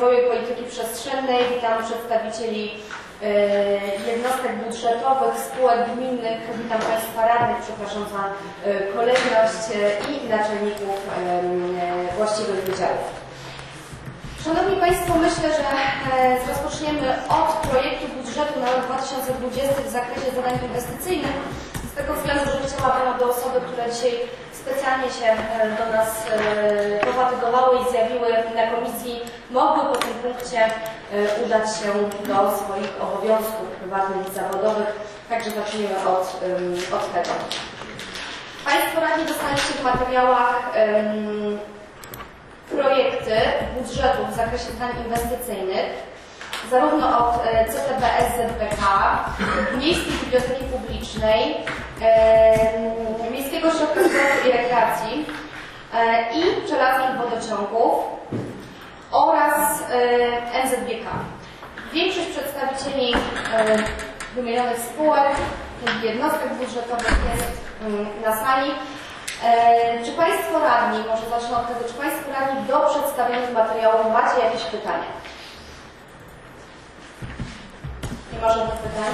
rozwoju i polityki przestrzennej. Witam przedstawicieli jednostek budżetowych, spółek gminnych, witam Państwa radnych, przepraszam za kolejność, i naczelników właściwych wydziałów. Szanowni Państwo, myślę, że rozpoczniemy od projektu budżetu na rok 2020 w zakresie zadań inwestycyjnych, z tego względu, że chciałabym, aby osoby, które dzisiaj specjalnie się do nas pofatygowały i zjawiły na komisji, mogły po tym punkcie udać się do swoich obowiązków prywatnych i zawodowych. Także zaczniemy od tego. Państwo radni dostaliście w materiałach projekty budżetu w zakresie zadań inwestycyjnych, zarówno od CTBS ZBK, Miejskiej Biblioteki Publicznej, Miejskiego Ośrodka Sportu i Rekreacji i Pszczelackich Wodociągów oraz NZBK. Większość przedstawicieli wymienionych spółek, jednostek budżetowych jest na sali. Czy Państwo radni, może zacznę od tego, czy Państwo radni do przedstawionych materiałów macie jakieś pytania? Nie ma żadnych pytań?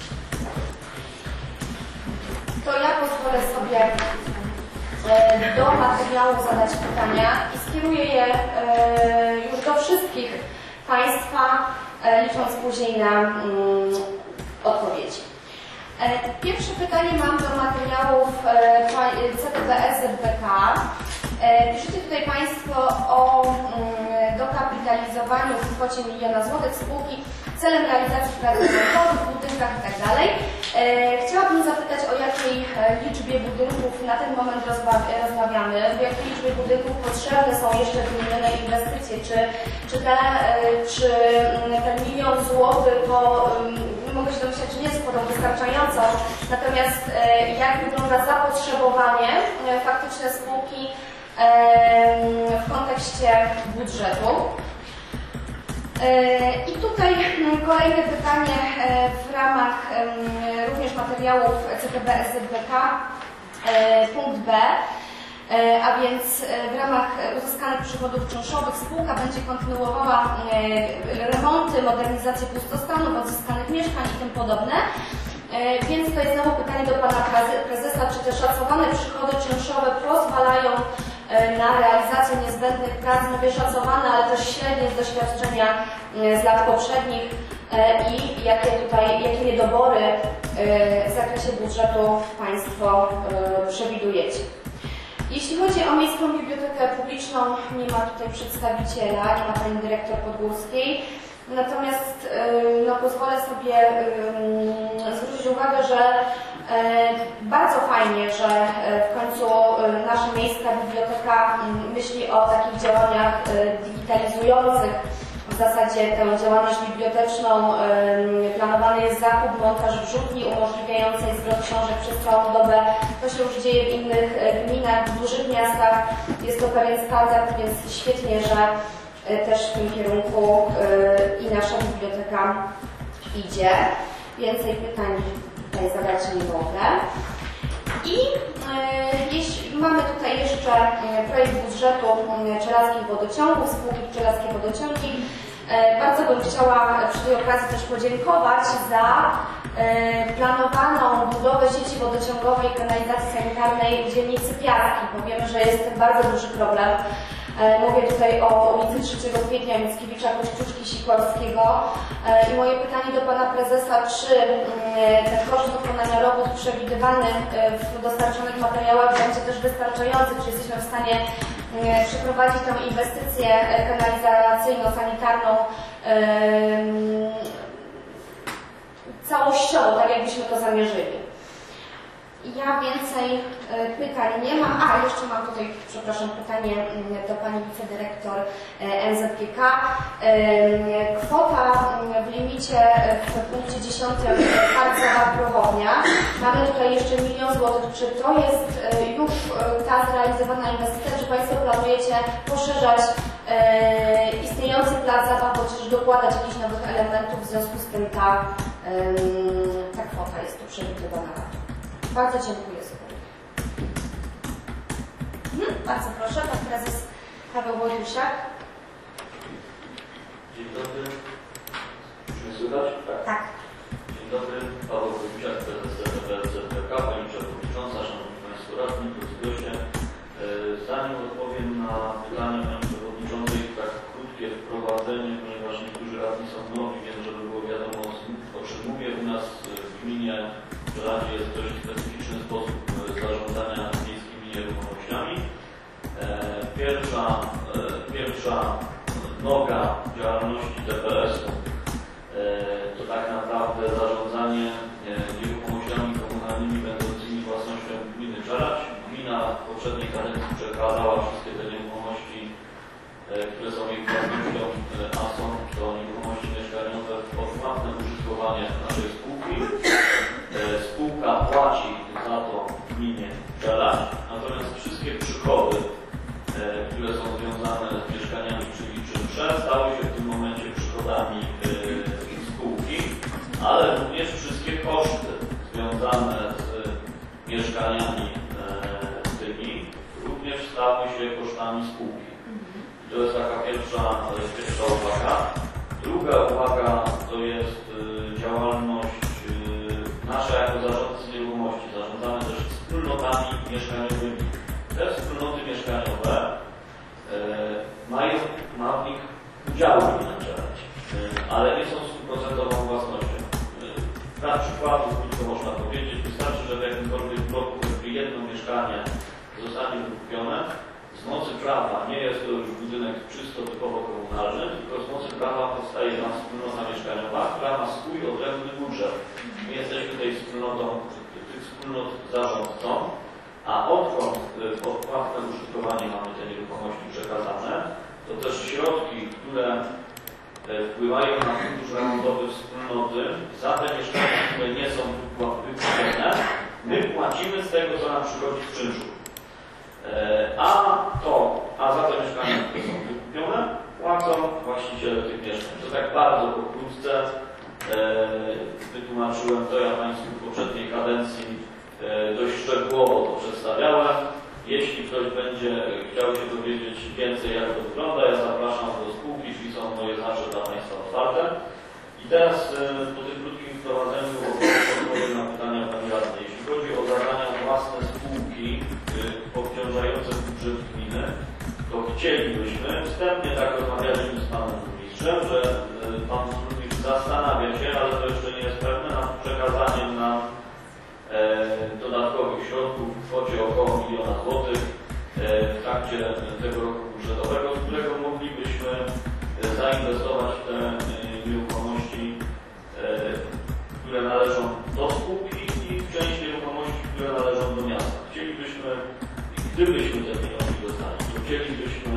To ja pozwolę sobie do materiału zadać pytania i skieruję je już do wszystkich Państwa, licząc później na odpowiedzi. Pierwsze pytanie mam do materiałów CTBS ZBK. Piszecie tutaj Państwo o dokapitalizowaniu w kwocie 1 000 000 złotych spółki celem realizacji prac remontowych w budynkach itd. Chciałabym zapytać, o jakiej liczbie budynków na ten moment rozmawiamy, w jakiej liczbie budynków potrzebne są jeszcze wymienione inwestycje, czy ten 1 000 000 złotych, bo mogę się domyśleć, że nie jest kwotą wystarczającą, natomiast jak wygląda zapotrzebowanie faktyczne spółki w kontekście budżetu. I tutaj kolejne pytanie w ramach również materiałów CTBS ZBK, punkt B, a więc w ramach uzyskanych przychodów czynszowych spółka będzie kontynuowała remonty, modernizację pustostanów, odzyskanych mieszkań i tym podobne. Więc to jest znowu pytanie do Pana Prezesa, czy te szacowane przychody czynszowe pozwalają na realizację niezbędnych prac, mówię szacowane, ale też średnie z doświadczenia z lat poprzednich i jakie niedobory w zakresie budżetu Państwo przewidujecie. Jeśli chodzi o Miejską Bibliotekę Publiczną, nie ma tutaj przedstawiciela, nie ma Pani Dyrektor Podgórskiej. Natomiast pozwolę sobie zwrócić uwagę, że bardzo fajnie, że w końcu nasza Miejska Biblioteka myśli o takich działaniach digitalizujących w zasadzie tę działalność biblioteczną. Planowany jest zakup, montaż wrzutni umożliwiającej zwrot książek przez całą dobę. To się już dzieje w innych gminach, w dużych miastach. Jest to pewien standard, więc świetnie, że też w tym kierunku i nasza biblioteka idzie. Więcej pytań tutaj zadać nie mogę. I mamy tutaj jeszcze projekt budżetu Pszczelackich Wodociągów, spółki Pszczelarskie Wodociągi. Bardzo bym chciała przy tej okazji też podziękować za planowaną budowę sieci wodociągowej i kanalizacji sanitarnej w dzielnicy Piaski, bo wiemy, że jest bardzo duży problem. Mówię tutaj o ulicy 3 Kwietnia, Mickiewicza, Kościuszki, Sikorskiego. I moje pytanie do Pana Prezesa, czy ten koszt wykonania robót przewidywany w dostarczonych materiałach będzie też wystarczający, czy jesteśmy w stanie przeprowadzić tę inwestycję kanalizacyjno-sanitarną całościowo, tak jakbyśmy to zamierzyli. Ja więcej pytań nie mam. Jeszcze mam tutaj, przepraszam, pytanie do Pani Wicedyrektor NZBK. Kwota w limicie w punkcie 10 Harcowa Prochownia. Mamy tutaj jeszcze 1 000 000 złotych. Czy to jest już ta zrealizowana inwestycja, czy Państwo planujecie poszerzać istniejący plac zabaw, bądź też dokładać jakichś nowych elementów, w związku z tym ta kwota jest tu przewidywana? Bardzo dziękuję za to. Bardzo proszę, Pan Prezes Paweł Wojtusiak. Dzień dobry. Czy mnie słychać? Tak. Dzień dobry. Paweł Koziak, prezes CPBSZBK, pani przewodnicząca, szanowni państwo radni, drodzy goście. Zanim odpowiem na pytanie pani przewodniczącej, tak krótkie wprowadzenie, ponieważ niektórzy radni są nowi, więc żeby było wiadomo, o czym mówię. U nas w gminie w Radzie jest dość specyficzny sposób zarządzania miejskimi nieruchomościami. Pierwsza noga działalności DPS-u to tak naprawdę zarządzanie nieruchomościami komunalnymi będącymi własnością gminy Czeladź. Gmina w poprzedniej kadencji przekazała wszystkie te nieruchomości, które są jej własnością, a są to nieruchomości mieszkaniowe w odpłatne użytkowanie naszej spółki. Spółka płaci za to gminie Czeladź, natomiast wszystkie przychody, które są związane z mieszkaniami, czyli czynsze, stały się w tym momencie przychodami spółki, ale również wszystkie koszty związane z mieszkaniami tymi również stały się kosztami spółki. To jest taka pierwsza uwaga. Druga uwaga to jest działalność nasza jako zarządcy nieruchomości. Zarządzamy też wspólnotami mieszkaniowymi. Te wspólnoty mieszkaniowe ma w nich udziały gmina Czeladź, ale nie są 100% własnością. Na przykładu, krótko można powiedzieć, wystarczy, że w jakimkolwiek bloku jedno mieszkanie zostanie wykupione. Z mocy prawa nie jest to już budynek czysto typowo komunalny, tylko z mocy prawa powstaje tam wspólnota mieszkaniowa, która ma swój odrębny budżet. My jesteśmy tej wspólnotą, tych wspólnot zarządcą, a odkąd w odpłatne użytkowanie mamy te nieruchomości przekazane, to też środki, które wpływają na fundusz remontowy wspólnoty za te mieszkania, które nie są wykupione, my płacimy z tego, co nam przychodzi z czynszu. A za te mieszkania, które są wykupione, płacą właściciele tych mieszkań. To tak bardzo pokrótce wytłumaczyłem to, ja Państwu w poprzedniej kadencji dość szczegółowo to przedstawiałem. Jeśli ktoś będzie chciał się dowiedzieć więcej, jak to wygląda, ja zapraszam do spółki, drzwi są moje zawsze dla Państwa otwarte. I teraz po tym krótkim wprowadzeniu odpowiem na pytania Pani Radnej. Jeśli chodzi o zadania własne spółki obciążające budżet gminy, to chcielibyśmy, wstępnie tak rozmawialiśmy z Panem Burmistrzem, że Pan Burmistrz zastanawia się, ale to jeszcze nie jest pewne, nad przekazaniem nam dodatkowych środków w kwocie około 1 000 000 złotych w trakcie tego roku budżetowego, z którego moglibyśmy zainwestować w te nieruchomości, które należą do spółki i część nieruchomości, które należą do miasta. Chcielibyśmy, gdybyśmy te pieniądze dostali, to chcielibyśmy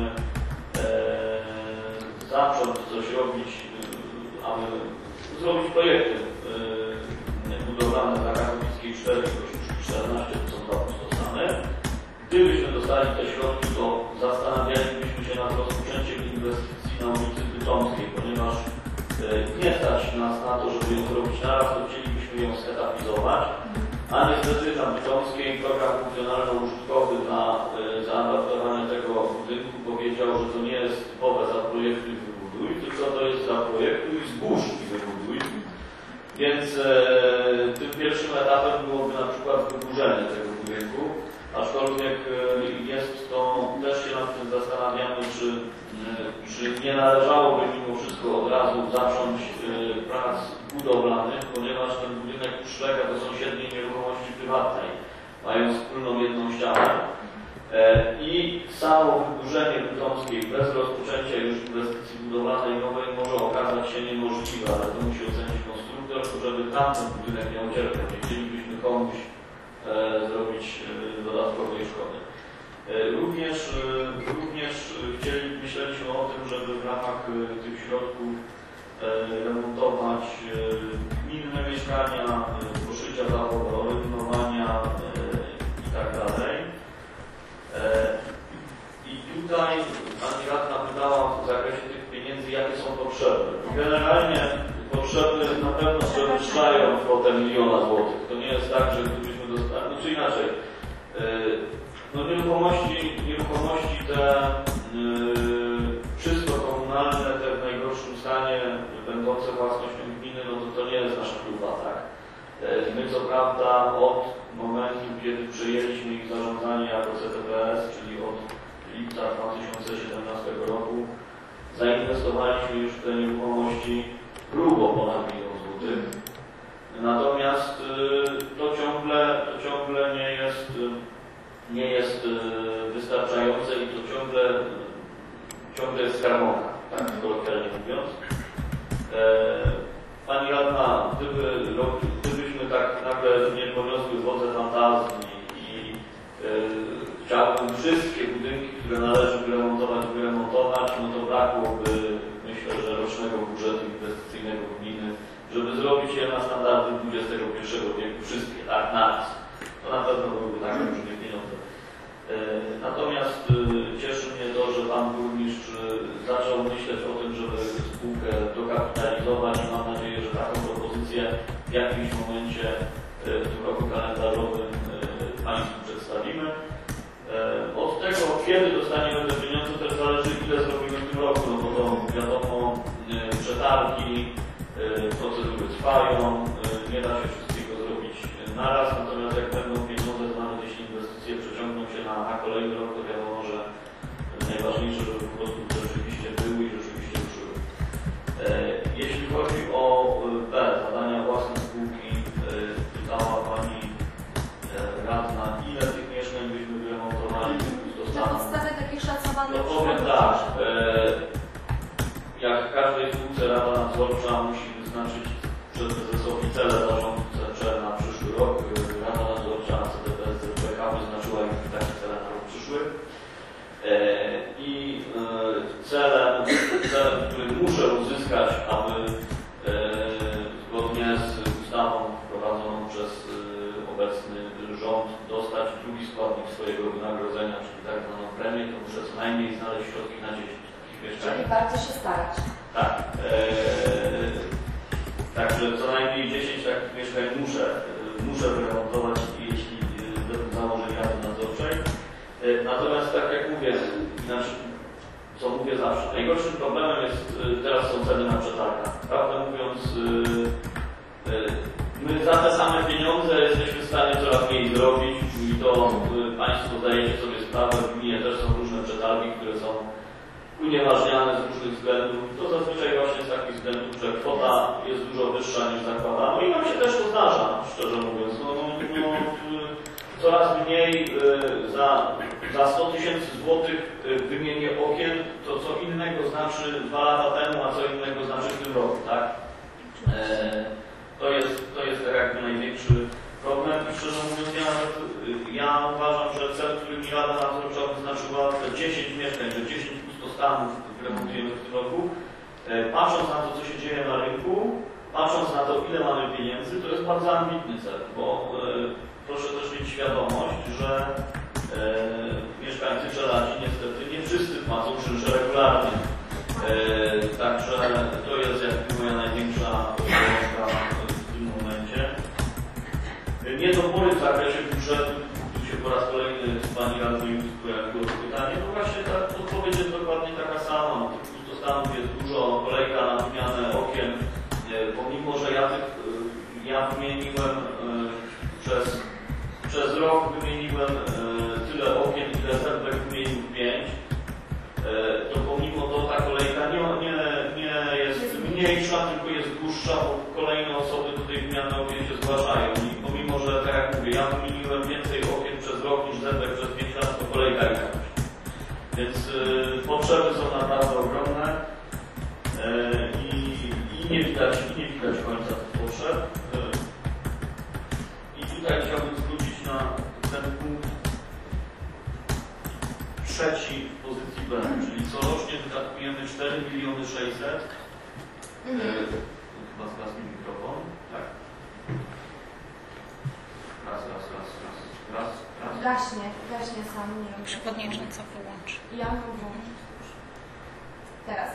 zacząć coś robić, aby zrobić projekty budowlane dla Katowickiej 4 i Kościuszki 14, to są 2 pustostany. Gdybyśmy dostali te środki, to zastanawialibyśmy się nad rozpoczęciem inwestycji na ulicy Bytomskiej, ponieważ nie stać nas na to, żeby ją zrobić naraz, to chcielibyśmy ją zetapizować, a niestety na Bytomskiej program funkcjonalno-użytkowy dla zaadaptowania tego budynku powiedział, że to nie jest typowe zaprojektuj i wybuduj, tylko to jest zaprojektuj, zbóż i wybuduj. Więc tym pierwszym etapem byłoby na przykład wyburzenie tego budynku, aczkolwiek jest to, też się nad tym zastanawiamy, czy nie należałoby mimo wszystko od razu zacząć prac budowlanych, ponieważ ten budynek przylega do sąsiedniej nieruchomości prywatnej, mają wspólną jedną ścianę i samo wyburzenie Bytomskiej bez rozpoczęcia już inwestycji budowlanej nowej może okazać się niemożliwe, ale to musi ocenić konstruktor, żeby tamten budynek nie ucierpiał. Nie chcielibyśmy komuś zrobić dodatkowej szkody. Również myśleliśmy o tym, żeby w ramach tych środków remontować gminne mieszkania, poszycia dachowe, oryginowania i tak dalej. I tutaj Pani Radna pytała w zakresie tych pieniędzy, jakie są potrzeby. Generalnie potrzeby na pewno przewyższają kwotę 1 000 000 złotych. To nie jest tak, że gdybyśmy dostali, czy inaczej. No nieruchomości te czysto komunalne, te w najgorszym stanie, prawda od momentu, kiedy przejęliśmy ich zarządzanie jako CTPS, czyli od lipca 2017 roku, zainwestowaliśmy już w te nieruchomości grubo ponad 1 000 000 złotych. Natomiast to ciągle nie jest wystarczające i to ciągle jest skarmonka, tak kolokwialnie mówiąc. Pani radna, gdybyśmy tak nagle nie poniosły wodze fantazji i chciałbym wszystkie budynki, które należy wyremontować, no to brakłoby, myślę, że rocznego budżetu inwestycyjnego gminy, żeby zrobić je na standardy XXI wieku, wszystkie, tak, naraz. To na pewno byłyby tak różne pieniądze. Natomiast cieszy mnie to, że Pan Burmistrz zaczął myśleć o tym, żeby spółkę dokapitalizować. Mam nadzieję, że taką propozycję w jakimś momencie w tym roku kalendarzowym Państwu przedstawimy. Od tego, kiedy dostaniemy te pieniądze, też zależy, ile zrobimy w tym roku, no bo to wiadomo, przetargi, procedury trwają, nie da się wszystkiego zrobić naraz, natomiast jak będą pieniądze, to nawet jeśli inwestycje przeciągną się na kolejny rok, to wiadomo, że najważniejsze, żeby po prostu rzeczywiście były i rzeczywiście ruszyły. Jeśli chodzi o zadania własne spółki, pytała Pani radna, ile tych mieszkań byśmy wyremontowali na podstawie takich szacowanych powiem tak, jak w każdej spółce rada nadzorcza musi wyznaczyć przez prezesowi cele zarządcze na przyszły rok. Rada nadzorcza na CTPS ZBK wyznaczyła już takie cele na rok przyszły. I celem, który muszę uzyskać, aby zgodnie z ustawą wprowadzoną przez obecny rząd dostać drugi składnik swojego wynagrodzenia, czyli tak zwaną premię, to muszę co najmniej znaleźć środki na 10 takich mieszkań. Czyli warto się starać. Tak. Także co najmniej 10 takich mieszkań muszę wyremontować, jeśli według założeń Rady Nadzorczej. Natomiast tak jak mówię, znaczy, co mówię zawsze, najgorszym problemem jest, teraz są ceny na przetargach. Prawdę mówiąc, my za te same pieniądze jesteśmy w stanie coraz mniej zrobić i to Państwo zdajecie sobie sprawę, w gminie też są różne przetargi, które są unieważniane z różnych względów. To zazwyczaj właśnie z takich względów, że kwota jest dużo wyższa niż zakładano i nam się też to zdarza, szczerze mówiąc. Coraz mniej za 100 000 złotych wymienię okien, to co innego znaczy 2 lata temu, a co innego znaczy w tym roku, tak? To jest tak jakby największy problem i szczerze mówiąc ja uważam, że cel, który mi Rada Nadzorcza wyznaczyła, te 10 mieszkań, że 10 pustostanów remontujemy w tym roku, patrząc na to, co się dzieje na rynku, patrząc na to, ile mamy pieniędzy, to jest bardzo ambitny cel, bo proszę też mieć świadomość, że mieszkańcy Czeladzi niestety nie wszyscy płacą czynsze regularnie. Także to jest jakby moja największa bolączka w tym momencie. Niedobory w zakresie budżetu, tu się po raz kolejny Pani radnej pojawiło to pytanie, no właśnie ta odpowiedź jest dokładnie taka sama. Tych pustostanów jest dużo, kolejka na wymianę okien, pomimo że ja wymieniłem przez rok wymieniłem tyle okien, ile Zerbek wymienił 5, to pomimo to ta kolejka nie jest mniejsza, tylko jest dłuższa, bo kolejne osoby do tej wymiany okien się zgłaszają. I pomimo, że tak jak mówię, ja wymieniłem więcej okien przez rok niż Zerbek przez 5 lat, to kolejka jest. Więc potrzeby są naprawdę ogromne i nie widać końca tych potrzeb. I tutaj chciałbym zwrócić na ten punkt trzeci w pozycji B, czyli corocznie wydatkujemy 4 600 000. Chyba zgasł mi mikrofon. Tak. Raz. Gaśnie sam, nie wiem. Przewodnicząca wyłączy. Ja mam włączyć. Teraz.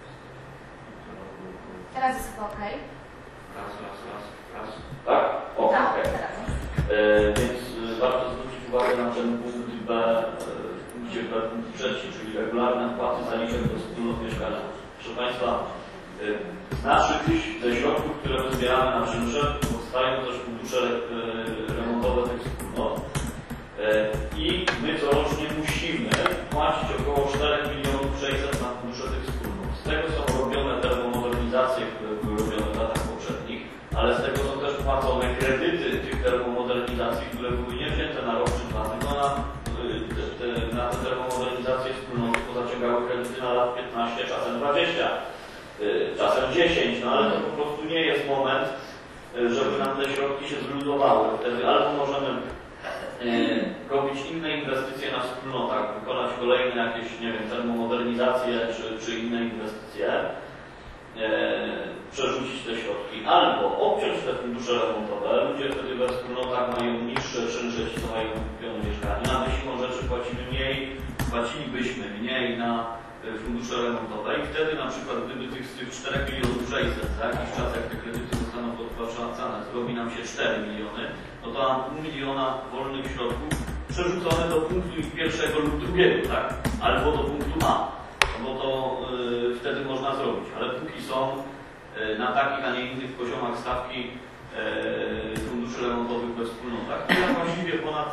Teraz jest chyba ok. Raz. Tak? O, Tak, okej. teraz. Więc warto zwrócić uwagę na ten punkt B, gdzie punkt trzeci, czyli regularne wpłaty zaliczek do wspólnot mieszkaniowych. Proszę Państwa, ze środków, które my zbieramy na czynsze, powstają też fundusze remontowe tych wspólnot i my corocznie musimy płacić około 4 600 000 na fundusze tych wspólnot. Z tego są robione termomodernizacje, które były robione w latach poprzednich, ale z tego są też płacone kredyty tych termomodernizacji, które były nie wzięte na rok czy dwa, tylko na te termomodernizacje wspólnoty pozaciągały kredyty na lat 15, czasem 20, czasem 10, no ale to po prostu nie jest moment, żeby nam te środki się zluzowały. Wtedy albo możemy robić inne inwestycje na wspólnotach, wykonać kolejne jakieś, nie wiem, termomodernizacje czy inne inwestycje, przerzucić te środki, albo obciąć te fundusze remontowe. Ludzie wtedy we wspólnotach mają niższe czynsze, ci co mają kupione mieszkanie, a my siłą rzeczy płacilibyśmy mniej na fundusze remontowe i wtedy na przykład gdyby z tych 4 600 000 za jakiś czas, jak te kredyty zostaną podpłacane, zrobi nam się 4 miliony, no to mam $500 000 wolnych środków przerzucone do punktu pierwszego lub drugiego, tak? Albo do punktu A, bo to wtedy można zrobić, ale póki są na takich, a nie innych poziomach stawki funduszy remontowych we wspólnotach, to ja właściwie ponad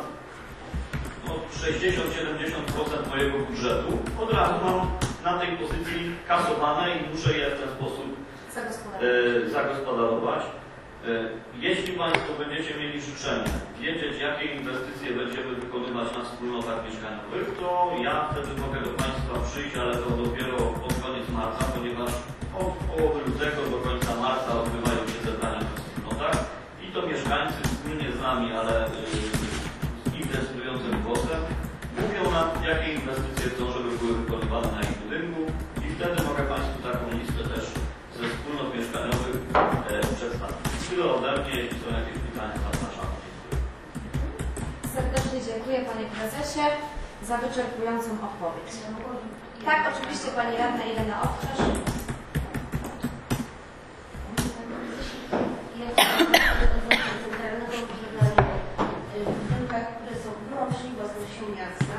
60-70% mojego budżetu od razu mam na tej pozycji kasowane i muszę je w ten sposób zagospodarować. Jeśli Państwo będziecie mieli życzenie wiedzieć, jakie inwestycje będziemy wykonywać na wspólnotach mieszkaniowych, to ja wtedy mogę do Państwa przyjść, ale to dopiero pod koniec marca, ponieważ od połowy lutego do końca marca odbywają się zebrania w wspólnotach i to mieszkańcy wspólnie z nami, ale z decydującym głosem mówią nam, jakie inwestycje chcą, żeby były wykonywane na ich budynku i wtedy mogę Państwu taką listę też ze wspólnot mieszkaniowych przedstawić. Tyle ode mnie, jeśli są jakieś pytania, zapraszam. Serdecznie dziękuję Panie Prezesie za wyczerpującą odpowiedź. Tak, oczywiście Pani Radna Irena Owczarz. W budynkach, które są wyłącznie własnością miasta.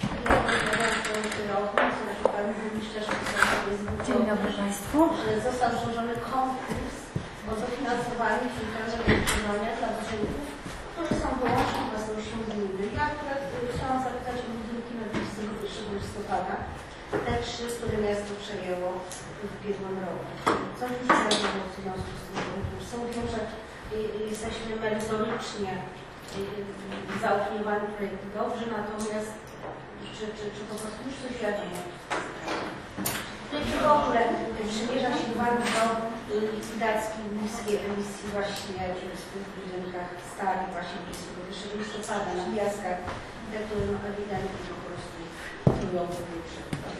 Dzień dobry Państwu. Został złożony konkurs o dofinansowanie centralnego utrzymania dla budynków, które są wyłącznie własnością gminy. Ja akurat chciałam zapytać o budynki na 21 listopada. Te 3, które miasto przejęło w ubiegłym roku. Co już zdarzyło w związku z tym konkursem? Wiem, że jesteśmy merytorycznie zaopiniowany projekt dobrze, natomiast czy po prostu już coś wiadomo? Czy w ogóle przymierza się uwagi do likwidacji niskiej emisji właśnie w tych budynkach stali właśnie 21 listopada na Piaskach, te, które no ewidentnie po prostu trują powietrze.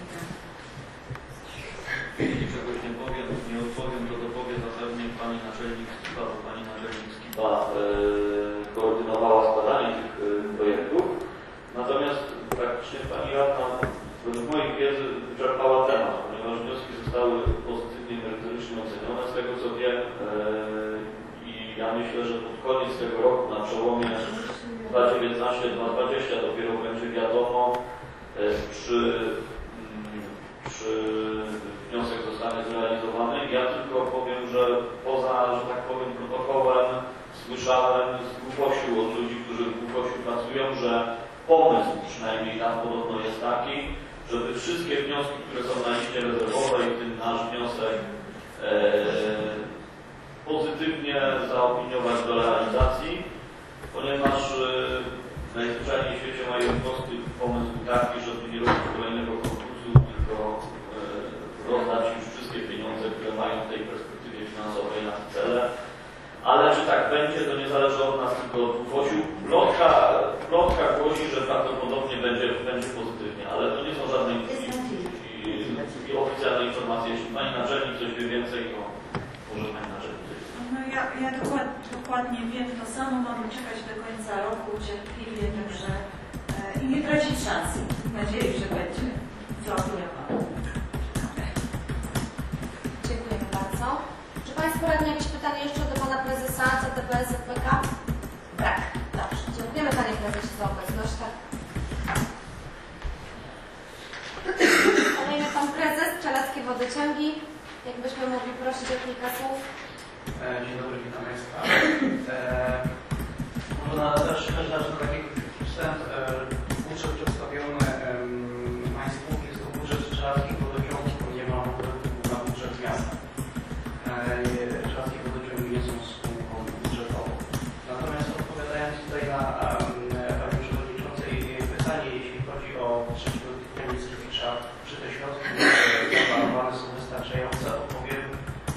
Jeśli czegoś nie odpowiem, to dopowie zapewne Pani Naczelnik Skiba, bo Pani Naczelnik Skiba koordynowała składanie tych projektów. Natomiast praktycznie Pani Radna w mojej wiedzy wyczerpała temat, ponieważ wnioski zostały pozytywnie merytorycznie ocenione. Z tego co wiem i ja myślę, że pod koniec tego roku, na przełomie 2019-2020 dopiero będzie wiadomo, czy wniosek zostanie zrealizowany. Ja tylko powiem, że poza, że tak powiem, protokołem słyszałem z Głuposiu od ludzi, którzy w Głuposiu pracują, że pomysł przynajmniej tam podobno jest taki, żeby wszystkie wnioski, które są na liście rezerwowej, w tym nasz wniosek, pozytywnie zaopiniować do realizacji, ponieważ najzwyczajniej w świecie mają prosty pomysł taki, żeby nie robić kolejnego konkursu, tylko rozdać już wszystkie pieniądze, które mają w tej perspektywie finansowej na te cele. Ale czy tak będzie, to nie zależy od nas, tylko od Głuposiu. Plotka głosi, że prawdopodobnie będzie pozytywnie, ale to nie są żadne i oficjalne informacje. Jeśli Pani Naczelnik coś wie więcej, to może Pani Naczelnik coś wie. No ja dokładnie wiem to samo, mamy czekać do końca roku cierpliwie, także i nie tracić szansy. Mam nadzieję, że będzie zaopiniowane. Dziękujemy bardzo. Czy Państwo radni jakieś pytanie jeszcze do Pana Prezesa CTPS ZPK? Tak. Dobrze. Dziękujemy Panie Prezesie za obecność. Tak. Kolejny Pan Prezes, Czeleckie Wodociągi. Jakbyśmy mogli prosić o kilka słów. Dzień dobry, witam Państwa. Może na też do takiego wstęp. Budżet przedstawiony Państwu jest to budżet Czarskich Wodociągów, bo nie ma na budżet miasta. Czarskich Wodociągi nie są spółką budżetową. Natomiast odpowiadając tutaj na Pani Przewodniczącej pytanie, jeśli chodzi o trzeciego tygodnia Mickiewicza, czy te środki zaplanowane są wystarczające, odpowiem.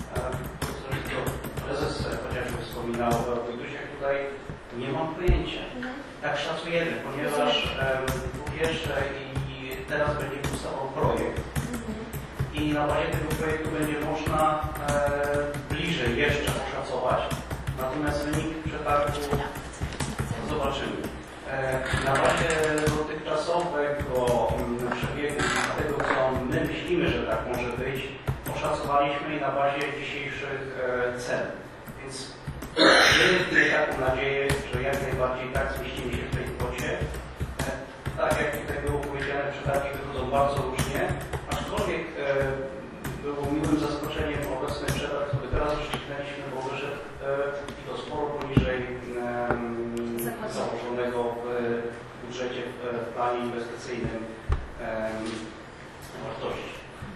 Prezes chociażby wspominał o Wojtusiach, tutaj nie mam pojęcia. Tak szacujemy, ponieważ po pierwsze i teraz będzie powstawał projekt i na bazie tego projektu będzie można bliżej jeszcze oszacować, natomiast wynik przetargu zobaczymy. Na bazie dotychczasowego przebiegu tego, co my myślimy, że tak może być, oszacowaliśmy i na bazie dzisiejszych cen. Więc mamy taką nadzieję, że jak najbardziej tak zmieścimy się w tej kwocie. Tak jak tutaj było powiedziane, przetargi wychodzą bardzo różnie, aczkolwiek było miłym zaskoczeniem obecny przetarg, który teraz rozstrzygnęliśmy, bo wyszedł i to sporo poniżej założonego w budżecie, w planie inwestycyjnym wartości.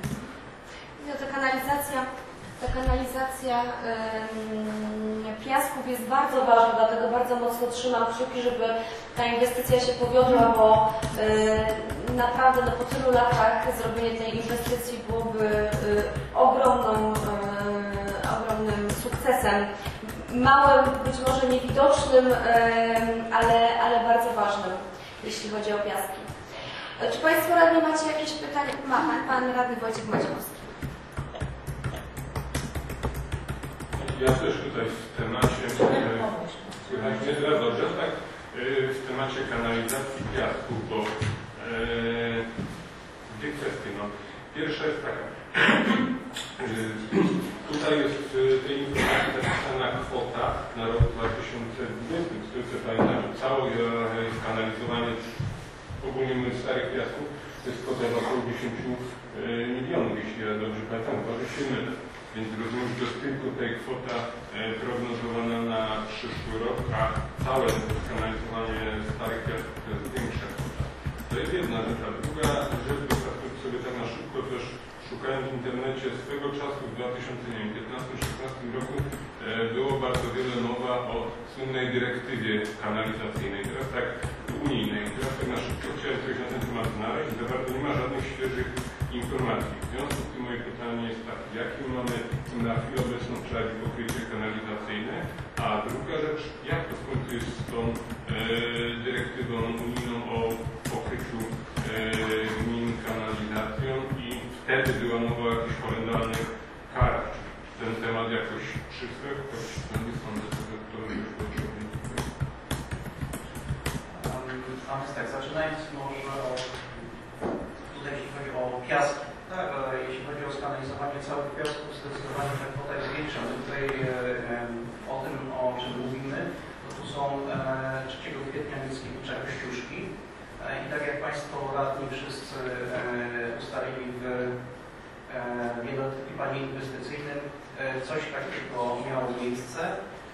Ta kanalizacja piasków jest bardzo ważna, dlatego bardzo mocno trzymam kciuki, żeby ta inwestycja się powiodła, bo naprawdę po tylu latach zrobienie tej inwestycji byłoby ogromnym sukcesem. Małym, być może niewidocznym, ale bardzo ważnym, jeśli chodzi o piaski. Czy Państwo radni macie jakieś pytania? Pan radny Wojciech Maciejowski. Ja też tutaj w temacie, słychać mnie teraz dobrze, tak, w temacie kanalizacji piasków, bo dwie kwestie. No. Pierwsza jest taka, tutaj jest w tej informacji zapisana kwota na rok 2020, z tym co pamiętam, że całe kanalizowanie ogólnie starych piasków to jest kwota około 10 milionów, jeśli ja dobrze pamiętam, to się mylę. Więc rozumiem, że to jest tylko tutaj kwota prognozowana na przyszły rok, a całe skanalizowanie starych piasków to jest większa kwota. To jest jedna rzecz, a druga rzecz, bo sobie tak na szybko też szukałem w internecie swego czasu w 2015-2016 roku było bardzo wiele mowa o słynnej dyrektywie kanalizacyjnej, teraz tak unijnej. Teraz tak na szybko chciałem coś na ten temat znaleźć, za bardzo nie ma żadnych świeżych informacji. W związku z tym moje pytanie jest takie, jakie mamy na chwilę obecną przejawie pokrycie kanalizacyjne, a druga rzecz, jak to w końcu jest z tą dyrektywą unijną o pokryciu gmin kanalizacją i wtedy była mowa o jakichś horrendalnych karach. Czy ten temat jakoś przysłał, choć nie sądzę, że to już potrzebne. A więc tak, zaczynając może tutaj jeśli chodzi o piaski, tak, jeśli chodzi o skanalizowanie całych piasków, zdecydowanie ta kwota jest większa. My tutaj o tym, o czym mówimy, to tu są 3 kwietnia Mickiewicza Kościuszki i tak jak Państwo radni wszyscy ustalili w wieloletnim planie inwestycyjnym, coś takiego miało miejsce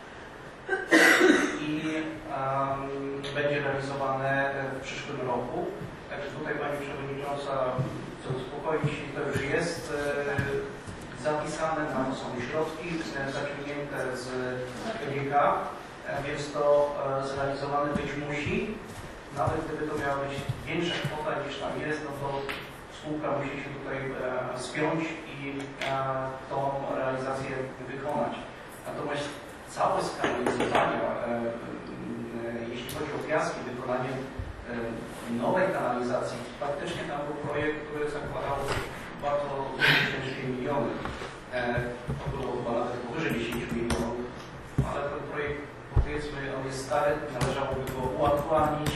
i będzie realizowane w przyszłym roku. Także tutaj Pani Przewodnicząca, chcę uspokoić, to już jest zapisane, na to są środki zaciągnięte z PGK, więc to zrealizowane być musi. Nawet gdyby to miała być większa kwota niż tam jest, no to spółka musi się tutaj spiąć i tą realizację wykonać. Natomiast całe skanalizowanie, jeśli chodzi o piaski, wykonanie nowej kanalizacji, faktycznie tam był projekt, który zakładał bardzo ciężkie miliony. To było chyba nawet powyżej 10 milionów, ale ten projekt, powiedzmy, on jest stary, należałoby go uaktualnić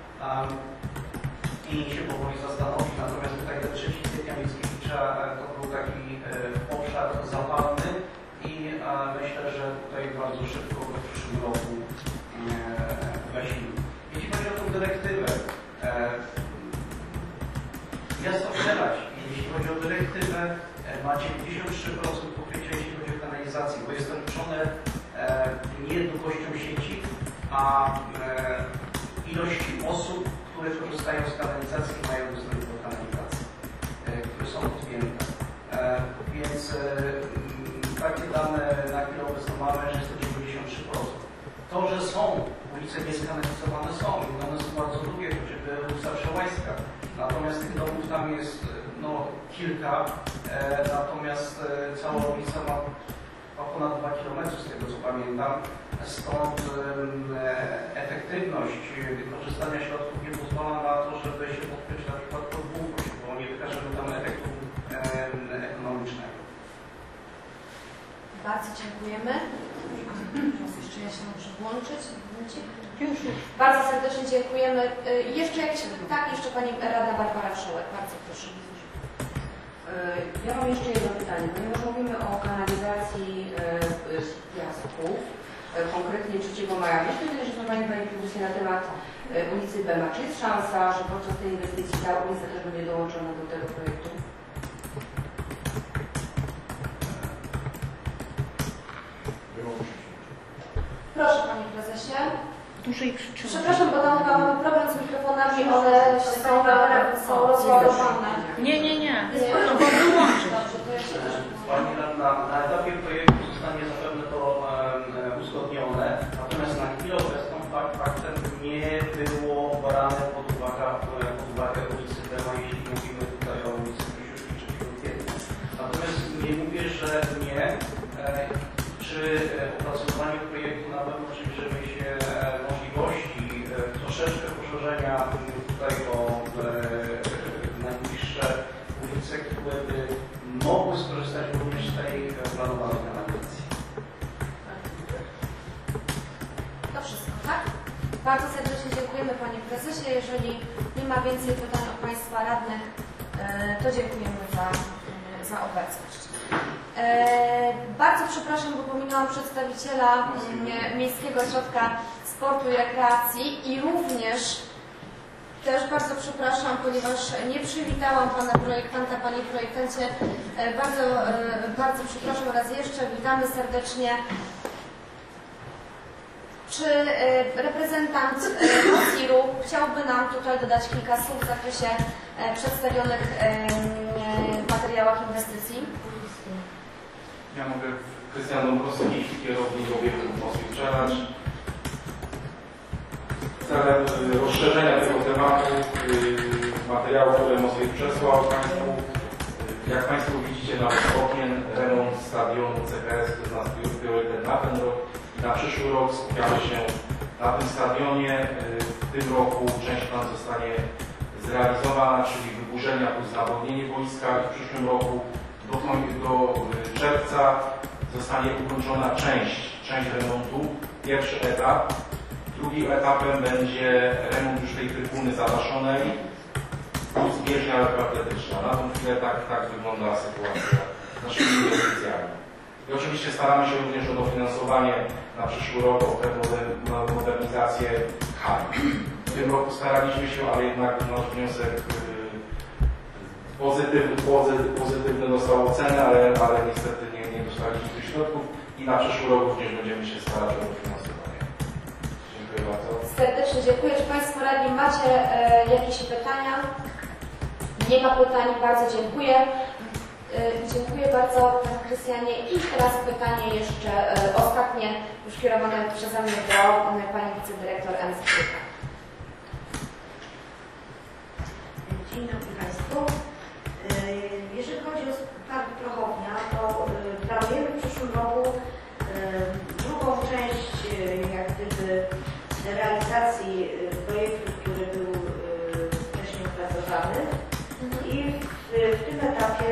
i się powoli zastanowić. Natomiast tutaj ten 3 kwietnia Mickiewicza to był taki obszar zapalny i myślę, że tutaj bardzo szybko w przyszłym roku gasimy. Jeśli chodzi o tę dyrektywę, jest to wczoraj. Jeśli chodzi o dyrektywę, ma 93% pokrycia, jeśli chodzi o kanalizację kanalizacji, bo jest to liczone nie długością sieci, a ilości osób, które korzystają z kanalizacji i mają dostęp do kanalizacji, które są podpięte. Więc takie dane na chwilę obecną mamy, że jest to 93%. To, że są ulice nieskanalizowane, są i one są bardzo długie, choćby ulica Przełańska. Natomiast tych domów tam jest kilka, natomiast cała ulica ma ponad 2 km z tego co pamiętam. Stąd efektywność wykorzystania środków nie pozwala na to, żeby się podpiąć na przykład pod długość, bo nie wykażemy tam efektu ekonomicznego. Bardzo dziękujemy. Jeszcze ja się muszę włączyć. Już. Bardzo serdecznie dziękujemy. Jeszcze jakieś tak, jeszcze Pani Radna Barbara Wszołek. Bardzo proszę. Ja mam jeszcze jedno pytanie, ponieważ mówimy o kanalizacji piasków, konkretnie 3 maja. Myślę, że jest Pani dyskusję na temat ulicy Bema. Czy jest szansa, że podczas tej inwestycji ta ulica też będzie dołączona do tego projektu? Proszę Panie Prezesie. Przepraszam, bo tam chyba mamy problem z mikrofonami, one są rozładowane. Nie. Dobrze, to ja się też... Pani Radna, na etapie projektu zostanie zapewne to uzgodnione, natomiast na chwilę obecną faktem nie było brane pod uwagę ulicy Bema, jeśli mówimy tutaj o ulicy Kościuszki 3 kwietnia. Natomiast nie mówię, że nie. Przy opracowywaniu projektu na pewno przyjrzymy się możliwości troszeczkę poszerzenia tutaj o najbliższe ulice, które by mogły skorzystać również z tej planowanej kanalizacji. To wszystko, tak? Bardzo serdecznie dziękujemy Panie Prezesie. Jeżeli nie ma więcej pytań od Państwa radnych, to dziękujemy za obecność. Bardzo przepraszam, bo pominęłam przedstawiciela Miejskiego Ośrodka Sportu i Rekreacji i również też bardzo przepraszam, ponieważ nie przywitałam Pana projektanta. Panie projektancie, bardzo przepraszam raz jeszcze. Witamy serdecznie. Czy reprezentant OSIR-u chciałby nam tutaj dodać kilka słów w zakresie przedstawionych materiałach inwestycji? Ja mogę, Krystian Dąbrowski, kierownik obiektu OSIR Challenge. Celem rozszerzenia tego tematu materiału, który OSIR przesłał Państwu. Jak Państwo widzicie na okien, remont stadionu CKS to jest nasz priorytet na ten rok. Na przyszły rok skupiamy się na tym stadionie. W tym roku część plan zostanie zrealizowana, czyli wyburzenia plus nawodnienie boiska. W przyszłym roku do czerwca zostanie ukończona część remontu, pierwszy etap. Drugim etapem będzie remont już tej trybuny zadaszonej plus bieżnia lekkoatletyczna. Na tą chwilę tak wygląda sytuacja z naszymi inwestycjami. I oczywiście staramy się również o dofinansowanie na przyszły rok, o tę modernizację hali. W tym roku staraliśmy się, ale jednak nasz wniosek pozytywny dostał ocenę, ale niestety nie dostaliśmy tych środków i na przyszły rok również będziemy się starać o dofinansowanie. Dziękuję bardzo. Serdecznie dziękuję. Czy Państwo radni macie jakieś pytania? Nie ma pytań. Bardzo dziękuję. Dziękuję bardzo Panie Krystianie. I teraz pytanie jeszcze ostatnie, już kierowane przeze mnie do Pani Wicedyrektor MSWiA. Dzień dobry Państwu. Jeżeli chodzi o Park Prochownia, to planujemy w przyszłym roku drugą część jak gdyby realizacji projektu, który był wcześniej opracowany. I w tym etapie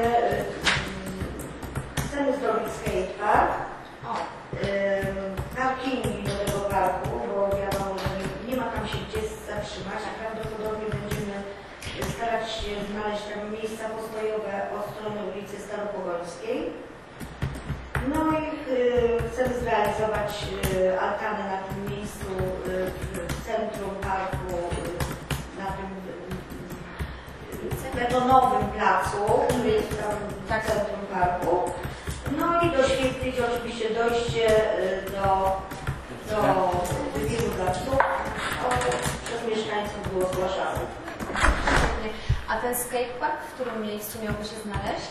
chcemy zrobić skatepark, parkingi do tego parku, bo wiadomo, że nie ma tam się gdzie zatrzymać, a prawdopodobnie będziemy starać się znaleźć tam miejsca postojowe od strony ulicy Staropogońskiej. No i chcemy zrealizować altanę na tym miejscu w centrum parku, na tym betonowym placu, który jest tam w centrum parku. No i i doświetlić oczywiście dojście do wybiegu dla psów, przez mieszkańców było zgłaszane. A ten skatepark w którym miejscu miałby się znaleźć?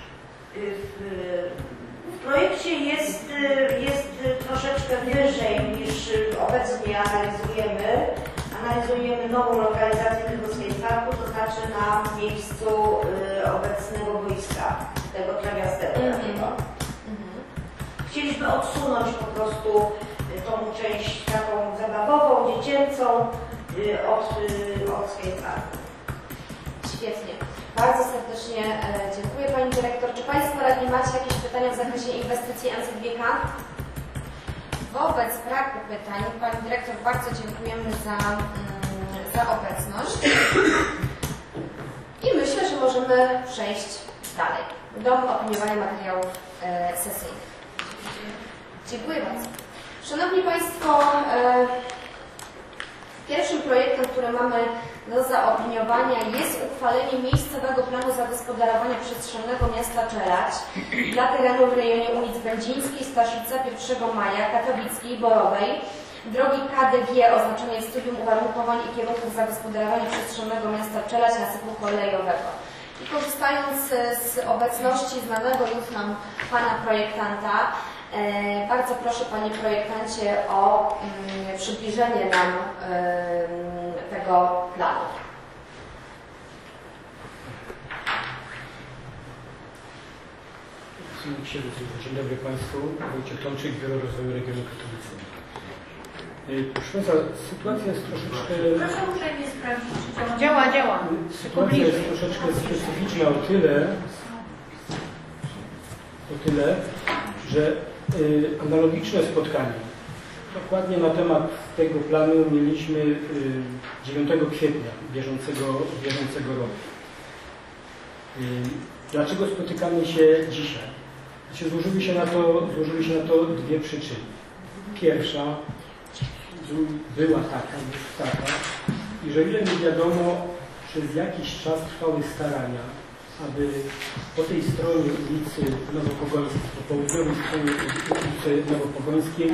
W projekcie jest troszeczkę wyżej niż obecnie analizujemy. Analizujemy nową lokalizację tego skateparku, to znaczy na miejscu obecnego boiska, tego trawiastego. Chcieliśmy odsunąć po prostu tą część taką zabawową, dziecięcą od skateparku. Świetnie. Bardzo serdecznie dziękuję Pani Dyrektor. Czy Państwo radni macie jakieś pytania w zakresie inwestycji MZGK? Wobec braku pytań Pani Dyrektor bardzo dziękujemy za obecność i myślę, że możemy przejść dalej do opiniowania materiałów sesyjnych. Dziękuję bardzo. Szanowni Państwo, pierwszym projektem, który mamy do zaopiniowania jest uchwalenie miejscowego planu zagospodarowania przestrzennego miasta Czeladź dla terenu w rejonie ulic Będzińskiej, Staszica, 1 Maja, Katowickiej, Borowej, drogi KDG oznaczonej w studium uwarunkowań i kierunków zagospodarowania przestrzennego miasta Czeladź nasypu kolejowego. I korzystając z obecności znanego już nam Pana projektanta, bardzo proszę Panie Projektancie o przybliżenie nam tego planu. Dzień dobry Państwu. Wojciech Tomczyk, Biuro Rozwoju Regionu Katowice. Proszę Państwa, sytuacja jest troszeczkę... Proszę uprzejmie sprawdzić, czy działa. Sytuacja jest troszeczkę specyficzna o tyle, że analogiczne spotkanie dokładnie na temat tego planu mieliśmy 9 kwietnia bieżącego roku. Dlaczego spotykamy się dzisiaj? Złożyły się na to dwie przyczyny. Pierwsza była taka, i że ile mi wiadomo, przez jakiś czas trwały starania, aby po tej stronie ulicy Nowopogońskiej, po południowej stronie ulicy Nowopogońskiej,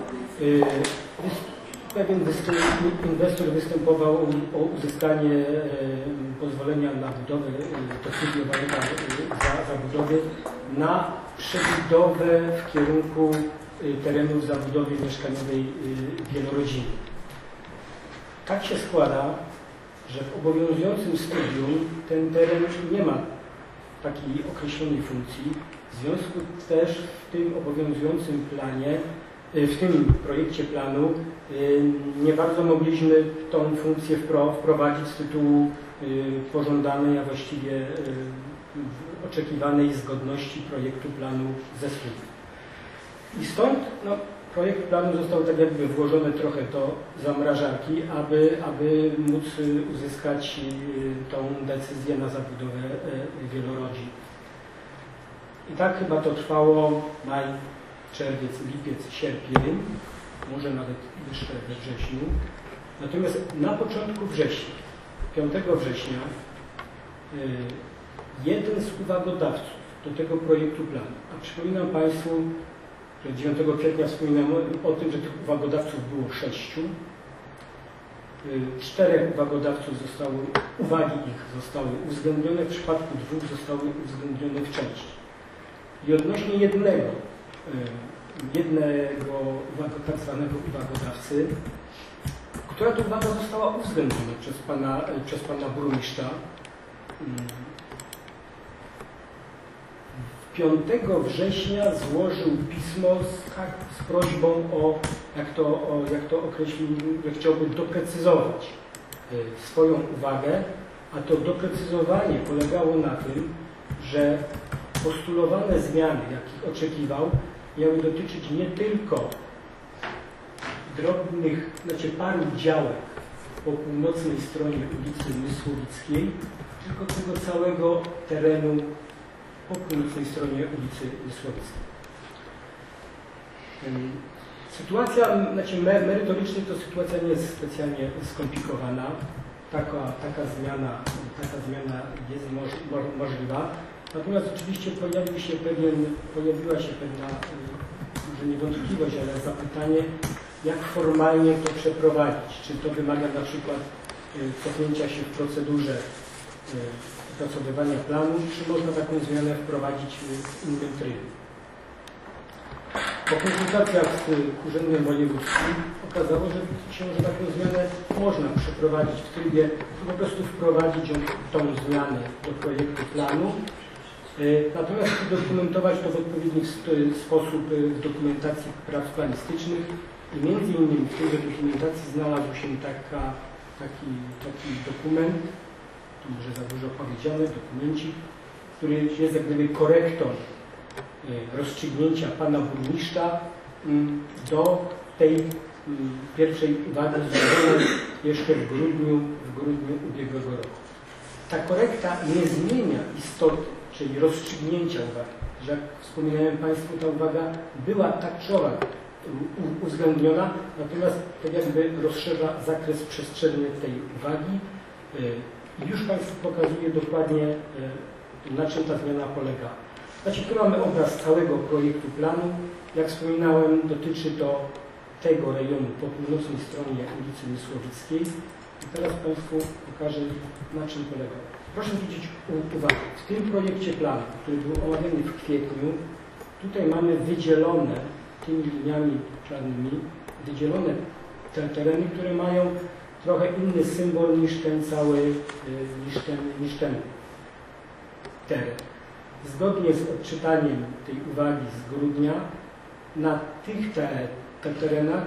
pewien inwestor występował o uzyskanie pozwolenia na budowę, decyzji o warunkach zabudowy, na przebudowę w kierunku terenów zabudowy mieszkaniowej wielorodzinnej. Tak się składa, że w obowiązującym studium ten teren nie ma takiej określonej funkcji. W związku też w tym obowiązującym planie, w tym projekcie planu nie bardzo mogliśmy tą funkcję wprowadzić z tytułu pożądanej, a właściwie oczekiwanej zgodności projektu planu ze studium. I stąd projekt planu został tak jakby włożony trochę do zamrażarki, aby móc uzyskać tą decyzję na zabudowę wielorodzin. I tak chyba to trwało maj, czerwiec, lipiec, sierpień, może nawet jeszcze we wrześniu. Natomiast na początku września, 5 września, jeden z uwagodawców do tego projektu planu, a przypominam Państwu, że 9 kwietnia wspominam o tym, że tych uwagodawców było 6. 4 uwagodawców uwagi ich zostały uwzględnione, w przypadku 2 zostały uwzględnione w części. I odnośnie jednego tak zwanego uwagodawcy, która to uwaga została uwzględniona przez pana burmistrza, 5 września złożył pismo z prośbą o, jak to określił, że chciałby doprecyzować swoją uwagę, a to doprecyzowanie polegało na tym, że postulowane zmiany, jakich oczekiwał, miały dotyczyć nie tylko drobnych, paru działek po północnej stronie ulicy Mysłowickiej, tylko tego całego terenu po północnej stronie ulicy Mysłowickiej. Sytuacja, merytorycznie to sytuacja nie jest specjalnie skomplikowana. Taka zmiana jest możliwa. Natomiast oczywiście pojawiła się pewna, może nie wątpliwość, ale zapytanie, jak formalnie to przeprowadzić. Czy to wymaga na przykład cofnięcia się w procedurze opracowywania planu, czy można taką zmianę wprowadzić w innym trybie. Po konsultacjach z Urzędem Wojewódzkim okazało się, że taką zmianę można przeprowadzić w trybie, po prostu wprowadzić tą zmianę do projektu planu, natomiast udokumentować to w odpowiedni sposób w dokumentacji prac planistycznych i między innymi w tej dokumentacji znalazł się taki dokument, to może za dużo powiedziane, dokumencik, który jest jak gdyby korektą rozstrzygnięcia pana burmistrza do tej pierwszej uwagi złożonej jeszcze w grudniu ubiegłego roku. Ta korekta nie zmienia istoty, czyli rozstrzygnięcia uwagi, że jak wspominałem Państwu, ta uwaga była tak czy owak uwzględniona, natomiast tak jakby rozszerza zakres przestrzenny tej uwagi i już Państwu pokazuję dokładnie, na czym ta zmiana polega. Znaczy, tu mamy obraz całego projektu planu. Jak wspominałem, dotyczy to tego rejonu po północnej stronie ulicy Mysłowickiej. I teraz Państwu pokażę, na czym polega. Proszę zwrócić uwagę, w tym projekcie planu, który był omawiany w kwietniu, tutaj mamy wydzielone tymi liniami czarnymi, wydzielone te tereny, które mają trochę inny symbol niż ten cały, niż ten teren. Zgodnie z odczytaniem tej uwagi z grudnia, na tych terenach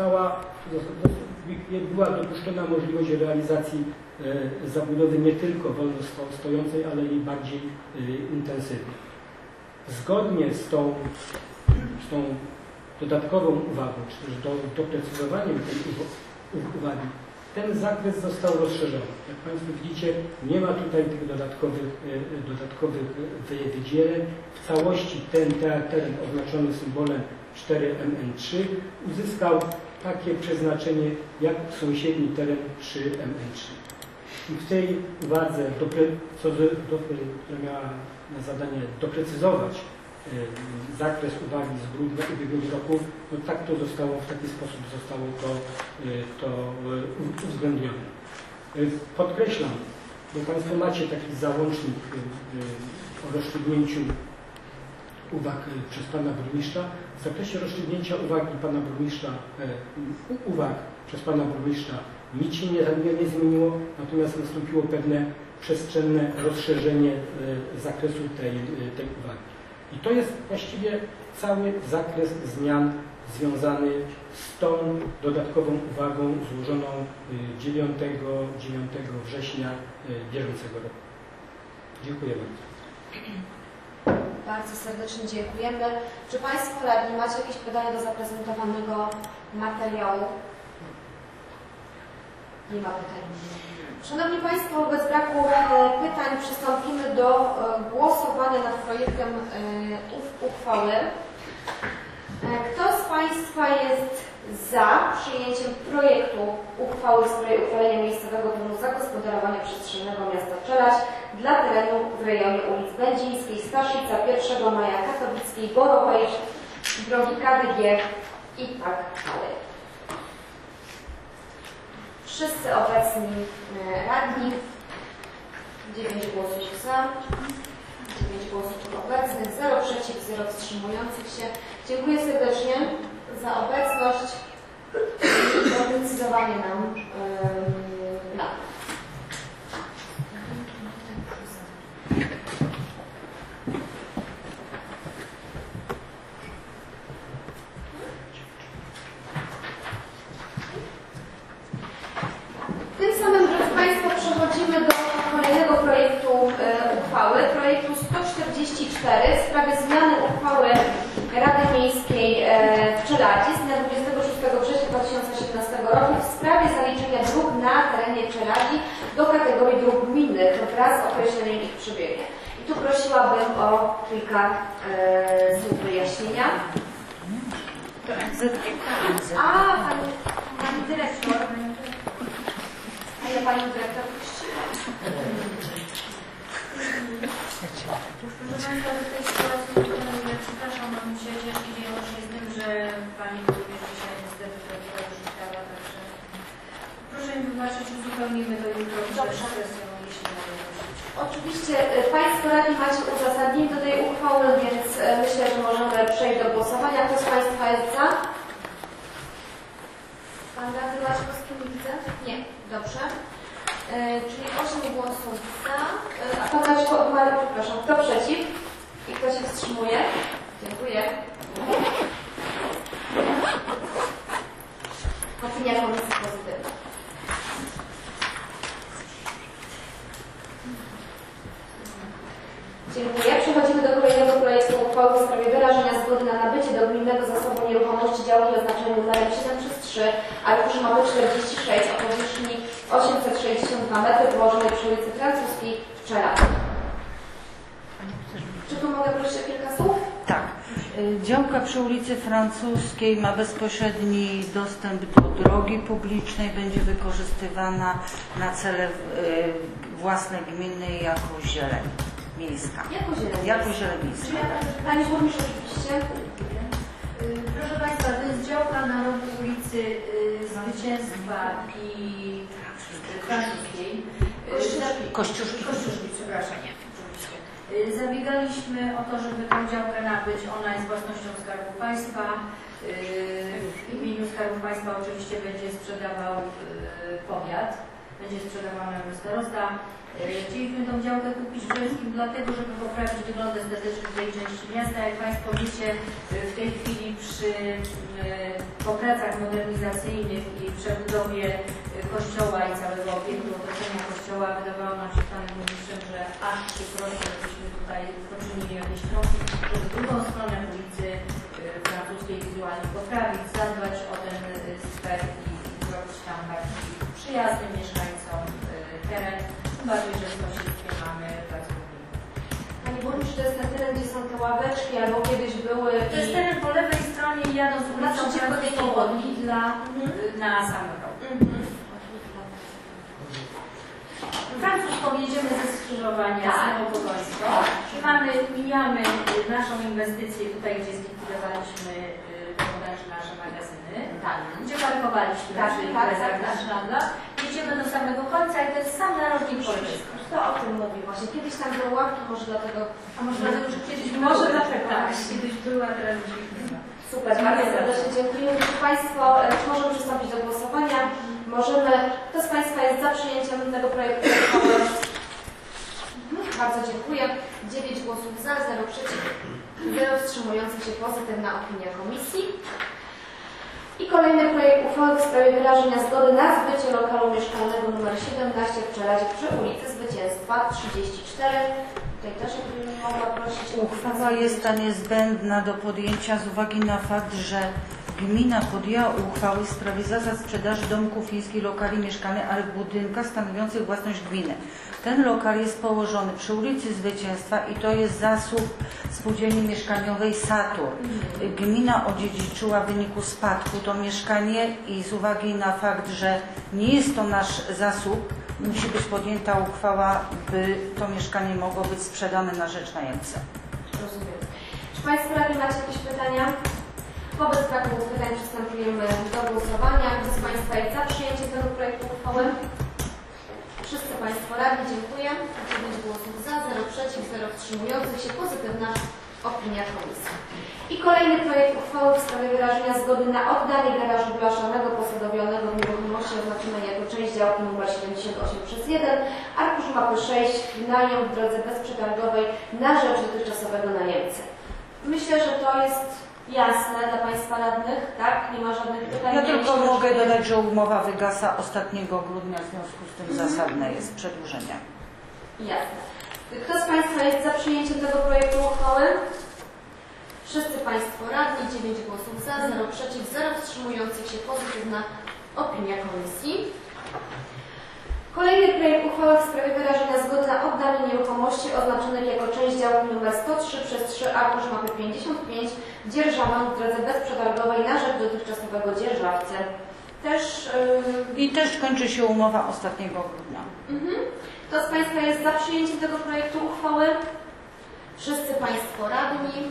była dopuszczona możliwość realizacji zabudowy nie tylko wolno stojącej, ale i bardziej intensywnej. Zgodnie z tą dodatkową uwagą, czy też doprecyzowaniem tej uwagi, ten zakres został rozszerzony. Jak Państwo widzicie, nie ma tutaj tych dodatkowych wydzieleń. W całości ten teren oznaczony symbolem 4MN3 uzyskał takie przeznaczenie jak sąsiedni teren 3MN3. I w tej uwadze, która miała na zadanie doprecyzować zakres uwagi z grudnia ubiegłego roku, no tak to zostało, w taki sposób zostało to uwzględnione. Podkreślam, bo Państwo macie taki załącznik o rozstrzygnięciu uwag przez Pana Burmistrza. W zakresie rozstrzygnięcia uwag przez Pana Burmistrza nic się nie zmieniło, natomiast nastąpiło pewne przestrzenne rozszerzenie zakresu tej uwagi. I to jest właściwie cały zakres zmian związany z tą dodatkową uwagą złożoną 9 września bieżącego roku. Dziękuję bardzo. Bardzo serdecznie dziękujemy. Czy Państwo radni macie jakieś pytania do zaprezentowanego materiału? Nie ma pytań. Szanowni Państwo, wobec braku pytań przystąpimy do głosowania nad projektem uchwały. Kto z Państwa jest za przyjęciem projektu uchwały w sprawie uchwalenia miejscowego planu zagospodarowania przestrzennego miasta Czeladź dla terenu w rejonie ulic Będzińskiej, Staszica, 1 Maja, Katowickiej, Borowej, drogi KDG i tak dalej. Wszyscy obecni radni, 9 głosów za, 9 głosów obecnych, 0 przeciw, 0 wstrzymujących się. Dziękuję serdecznie za obecność i doprecyzowanie nam planu. Tym samym, drodzy Państwo, przechodzimy do kolejnego projektu uchwały, projektu 144 w sprawie zmiany uchwały Rady Miejskiej w Czeladzie z dnia 26 września 2018 roku w sprawie zaliczenia dróg na terenie Czeladzi do kategorii dróg gminnych wraz z określeniem ich przebiegu. I tu prosiłabym o kilka słów wyjaśnienia. Pani dyrektor. A ja Pani dyrektor puściła. Proszę Państwa, do tej sytuacji, ja przepraszam, mam się ciężki dzień łącznie z tym, że Pani burmistrz dzisiaj niestety trafiła już ustawa, także proszę mi wybaczyć, uzupełnimy to jutro przed sesją, jeśli mogę prosić. Oczywiście Państwo radni macie uzasadnienie do tej uchwały, więc myślę, że możemy przejść do głosowania. Kto z Państwa jest za? Pan radny Łaśkowski nie widzę? Nie. Dobrze. Czyli 8 głosów za. A Pan Marek, przepraszam, kto przeciw? I kto się wstrzymuje? Dziękuję. Opinia komisji pozytywna. Dziękuję. Przechodzimy do kolejnego projektu uchwały w sprawie wyrażenia zgody na nabycie do gminnego zasobu nieruchomości działki o znaczeniu numerem 7/3, arkusz mapy 46 o powierzchni 862 metry położonej przy ulicy Francuskiej w Czerach. Czy tu mogę prosić o kilka słów? Tak. Działka przy ulicy Francuskiej ma bezpośredni dostęp do drogi publicznej, będzie wykorzystywana na cele własne gminne jako zieleń miejska. Jako zieleń miejska. Pani burmistrz oczywiście. Proszę Państwa, to jest działka na rogu ulicy Zwycięstwa i Francuskiej. Kościuszki, przepraszam. Zabiegaliśmy o to, żeby tę działkę nabyć. Ona jest własnością Skarbu Państwa. W imieniu Skarbu Państwa oczywiście będzie sprzedawał powiat. Będzie sprzedawana starosta. Chcieliśmy tą działkę kupić przede wszystkim dlatego, żeby poprawić wygląd estetyczny tej części miasta. Jak Państwo wiecie, w tej chwili po pracach modernizacyjnych i przebudowie kościoła i całego obiektu otoczenia kościoła wydawało nam się Panem Burmistrzem, że aż się prosi, żebyśmy tutaj poczynili jakieś kroki, żeby drugą stronę ulicy Francuskiej wizualnie poprawić, zadbać o ten skwer i zrobić tam bardziej przyjazny mieszkańcom teren. Tym bardziej, że w sąsiedztwie mamy pracowników. Pani burmistrz, to jest ten teren, gdzie są te ławeczki, albo kiedyś były... To jest teren po lewej stronie, jadąc ulicą Francuską od Lidla na sam rok. Francuską jedziemy ze skrzyżowania z Nowopogońską i mijamy naszą inwestycję tutaj, gdzie zlikwidowaliśmy nasze magazyny, gdzie parkowaliśmy przy imprezach na szladach. Jedziemy do samego końca i to jest sam narożnik polski. Kto o tym mówi właśnie? Kiedyś tam były ławki, może dlatego... A może dlatego, że kiedyś Może dlatego. Kiedyś była, teraz już nie ma. Super, bardzo serdecznie dziękuję. Proszę Państwa, czy możemy przystąpić do głosowania? Możemy. Kto z Państwa jest za przyjęciem tego projektu? Bardzo dziękuję. 9 głosów za, 0 przeciw, 0 wstrzymujących się. Pozytywna opinia komisji. I kolejny projekt uchwały w sprawie wyrażenia zgody na zbycie lokalu mieszkalnego nr 17 w Czeladzie przy ulicy Zwycięstwa 34. Tutaj też jakbym mogła prosić. Uchwała jest ta niezbędna do podjęcia z uwagi na fakt, że gmina podjęła uchwały w sprawie zasad sprzedaży domków wiejskich, lokali mieszkalnych, ale w budynkach stanowiących własność gminy. Ten lokal jest położony przy ulicy Zwycięstwa i to jest zasób spółdzielni mieszkaniowej Saturn. Gmina odziedziczyła w wyniku spadku to mieszkanie i z uwagi na fakt, że nie jest to nasz zasób, musi być podjęta uchwała, by to mieszkanie mogło być sprzedane na rzecz najemcy. Rozumiem. Czy Państwo radni macie jakieś pytania? Wobec braku pytań przystępujemy do głosowania. Kto z Państwa jest za przyjęciem tego projektu uchwały? Wszyscy Państwo radni, dziękuję. 9 głosów za, 0 przeciw, 0 wstrzymujących się. Pozytywna opinia komisji. I kolejny projekt uchwały w sprawie wyrażenia zgody na oddanie garażu blaszanego posadowionego w nieruchomości oznaczonej jako część działki nr 78/1, arkusz mapy 6 w najem w drodze bezprzetargowej na rzecz dotychczasowego najemcy. Myślę, że to jest jasne dla Państwa radnych, tak? Nie ma żadnych pytań. Ja tylko mogę dodać, że umowa wygasa ostatniego grudnia, w związku z tym zasadne jest przedłużenie. Jasne. Kto z Państwa jest za przyjęciem tego projektu uchwały? Wszyscy Państwo radni, 9 głosów za, 0 przeciw, 0 wstrzymujących się. Pozytywna opinia komisji. Kolejny projekt uchwały w sprawie wyrażenia zgody na oddanie nieruchomości oznaczonych jako część działki nr 103/3 arkusz mapy 55 dzierżawę w drodze bezprzetargowej na rzecz dotychczasowego dzierżawcy. I też kończy się umowa ostatniego grudnia. Kto z Państwa jest za przyjęciem tego projektu uchwały? Wszyscy Państwo radni.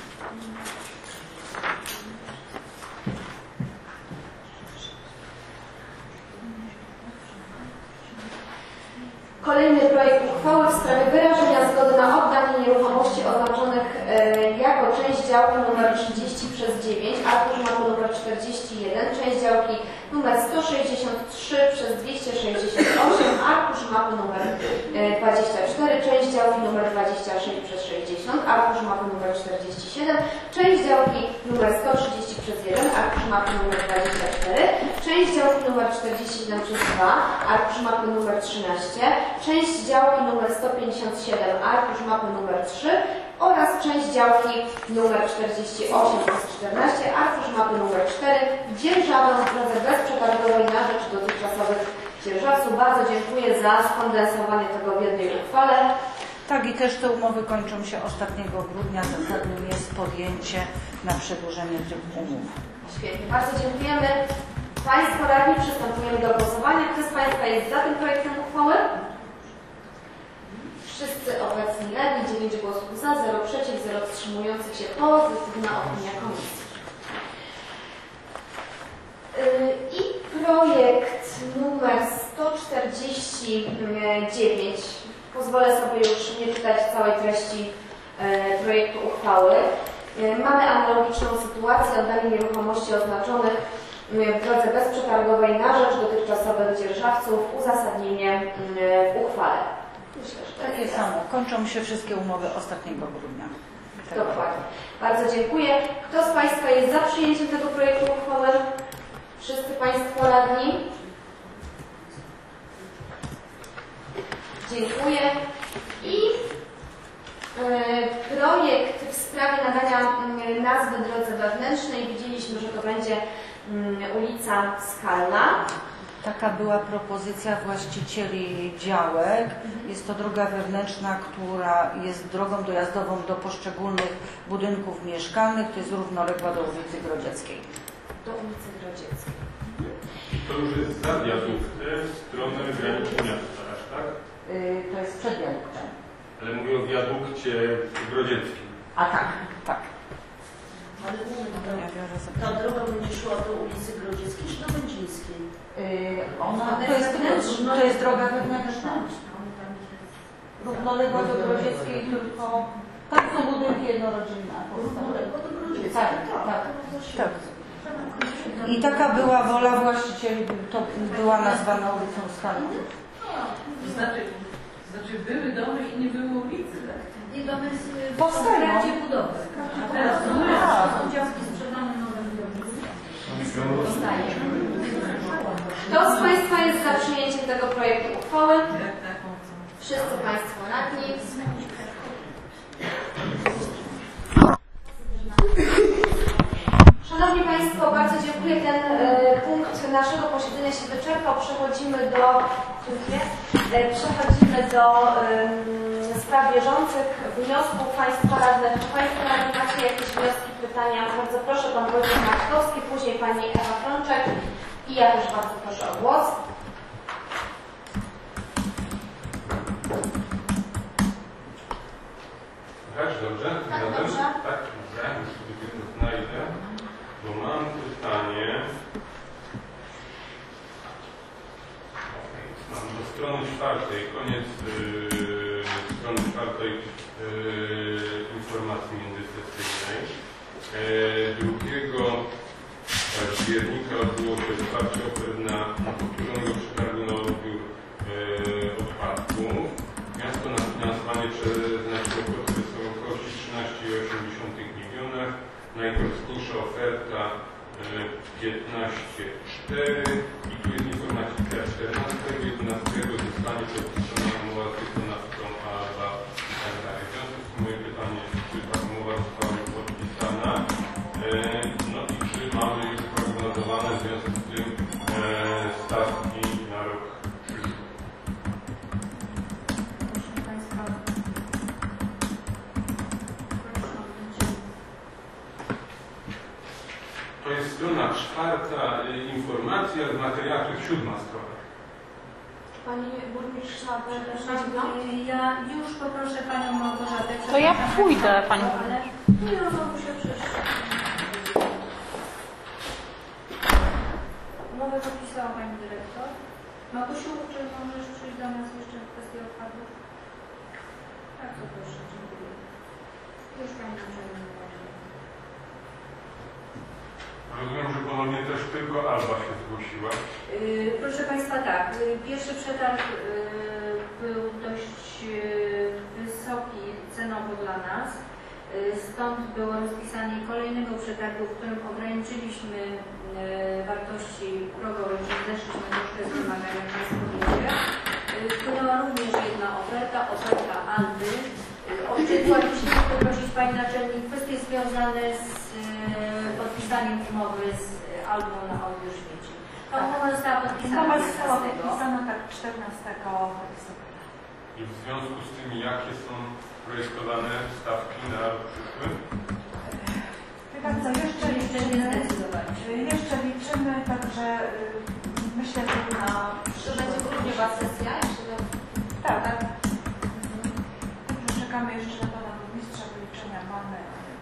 Kolejny projekt uchwały w sprawie wyrażenia zgody na oddanie nieruchomości oznaczonych jako część działki nr 30/9, arkusz mapy nr 41, część działki nr 163/268, arkusz mapy nr 24, część działki nr 26/60, arkusz mapy nr 47, część działki nr 130/1, arkusz mapy nr 24, część działki nr 47/2, arkusz mapy nr 13, część działki nr 157, arkusz mapy nr 3 oraz część działki nr 48/14, arkusz mapy nr 4 dzierżawę w drodze bezprzetargowej na rzecz dotychczasowych dzierżawców. Bardzo dziękuję za skondensowanie tego w jednej uchwale. Tak, i też te umowy kończą się ostatniego grudnia. Zasadnym jest podjęcie na przedłużenie tych umów. Świetnie, bardzo dziękujemy. Państwo radni, przystępujemy do głosowania. Kto z Państwa jest za tym projektem uchwały? Wszyscy obecni radni, 9 głosów za, 0 przeciw, 0 wstrzymujących się. Pozytywna opinia komisji. I projekt numer 149. Pozwolę sobie już nie czytać całej treści projektu uchwały. Mamy analogiczną sytuację, oddanie nieruchomości oznaczonych w drodze bezprzetargowej na rzecz dotychczasowych dzierżawców. Uzasadnienie w uchwale. Myślę, że takie samo. Kończą się wszystkie umowy ostatniego grudnia. Dokładnie. Bardzo dziękuję. Kto z Państwa jest za przyjęciem tego projektu uchwały? Wszyscy Państwo radni? Dziękuję. I projekt w sprawie nadania nazwy drodze wewnętrznej. Widzieliśmy, że to będzie ulica Skalna. Taka była propozycja właścicieli działek. Jest to droga wewnętrzna, która jest drogą dojazdową do poszczególnych budynków mieszkalnych. To jest równoległa do ulicy Grodzieckiej. Do ulicy Grodzieckiej. To już jest za wiaduktem w stronę granicy miasta, tak? To jest przed wiaduktem. Ale mówię o wiadukcie grodzieckim. A tak, tak. Ale ta droga będzie szła do ulicy Grodzieckiej czy do Będzińskiej? To jest droga wewnętrzna. Równoległa do Grodzieckiej, tylko tam są budynki jednorodzinne. Równoległa do Grodzieckiej. Tak, tak, tak. I taka była wola właścicieli, to była nazwana ulicą Skalną. Znaczy były domy i nie było ulicy, tak? I domy w powstają. trakcie budowy. A teraz są działki sprzedane nowe budownictwo. Kto z Państwa jest za przyjęciem tego projektu uchwały? Wszyscy Państwo radni. Szanowni Państwo, bardzo dziękuję. Ten punkt naszego posiedzenia się wyczerpał. Przechodzimy do spraw bieżących, wniosków Państwa radnych. Czy Państwo radni macie jakieś wnioski, pytania? Bardzo proszę, Pan Wojciech Maczkowski, później Pani Ewa Frączek i ja też bardzo proszę o głos. Tak, dobrze? Tak, dobrze. Tak, dobrze. Już sobie tylko znajdę, bo mam pytanie. Mam do strony 4, koniec strony 4 informacji międzysesyjnej. 2 października odbyło się otwarcie ofert na powtórzonego przetargu na odbiór odpadków. Miasto na finansowanie przeznaczyło kwotę wysokości 13,8 miliona. Najkorzystniejsza oferta 15,4 i tu jest informacja 14.11 zostanie podpisana umowa z wykonawcą ABA i tak dalej. W związku z tym moje pytanie, czy ta umowa została już podpisana, no i czy mamy już prognozowane w związku z tym stawki na rok przyszły. To jest strona 4. czwarta informacja, w materiałach to jest 7. strona. Pani burmistrz, ja już poproszę Panią Małgorzatę. To ja pójdę, Pani Ale nie rozumiem się przecież. Umowę podpisała Pani Dyrektor. Magusiu, czy możesz przyjść do nas jeszcze w kwestii odpadów? Bardzo proszę, dziękuję. Już Pani Naczelnik. Rozumiem, że ponownie też tylko Alba się zgłosiła. Proszę Państwa, tak. Pierwszy przetarg był dość wysoki cenowo dla nas. Stąd było rozpisanie kolejnego przetargu, w którym ograniczyliśmy wartości progowe, czyli zeszliśmy troszkę z wymagań Państwo wiecie. Wpłynęła również jedna oferta Alby. Chcieliśmy poprosić Pani Naczelnik kwestie związane z podpisaniem umowy z Albą na odbiór śmieci. Ta umowa została podpisana 14. Tak, 14 listopada. I w związku z tym, jakie są projektowane stawki na przyszły? Bardzo, jeszcze liczymy, także myślę, że na... To będzie grudniowa sesja? Tak. Czekamy jeszcze na Pana Burmistrza, wyliczenia mamy.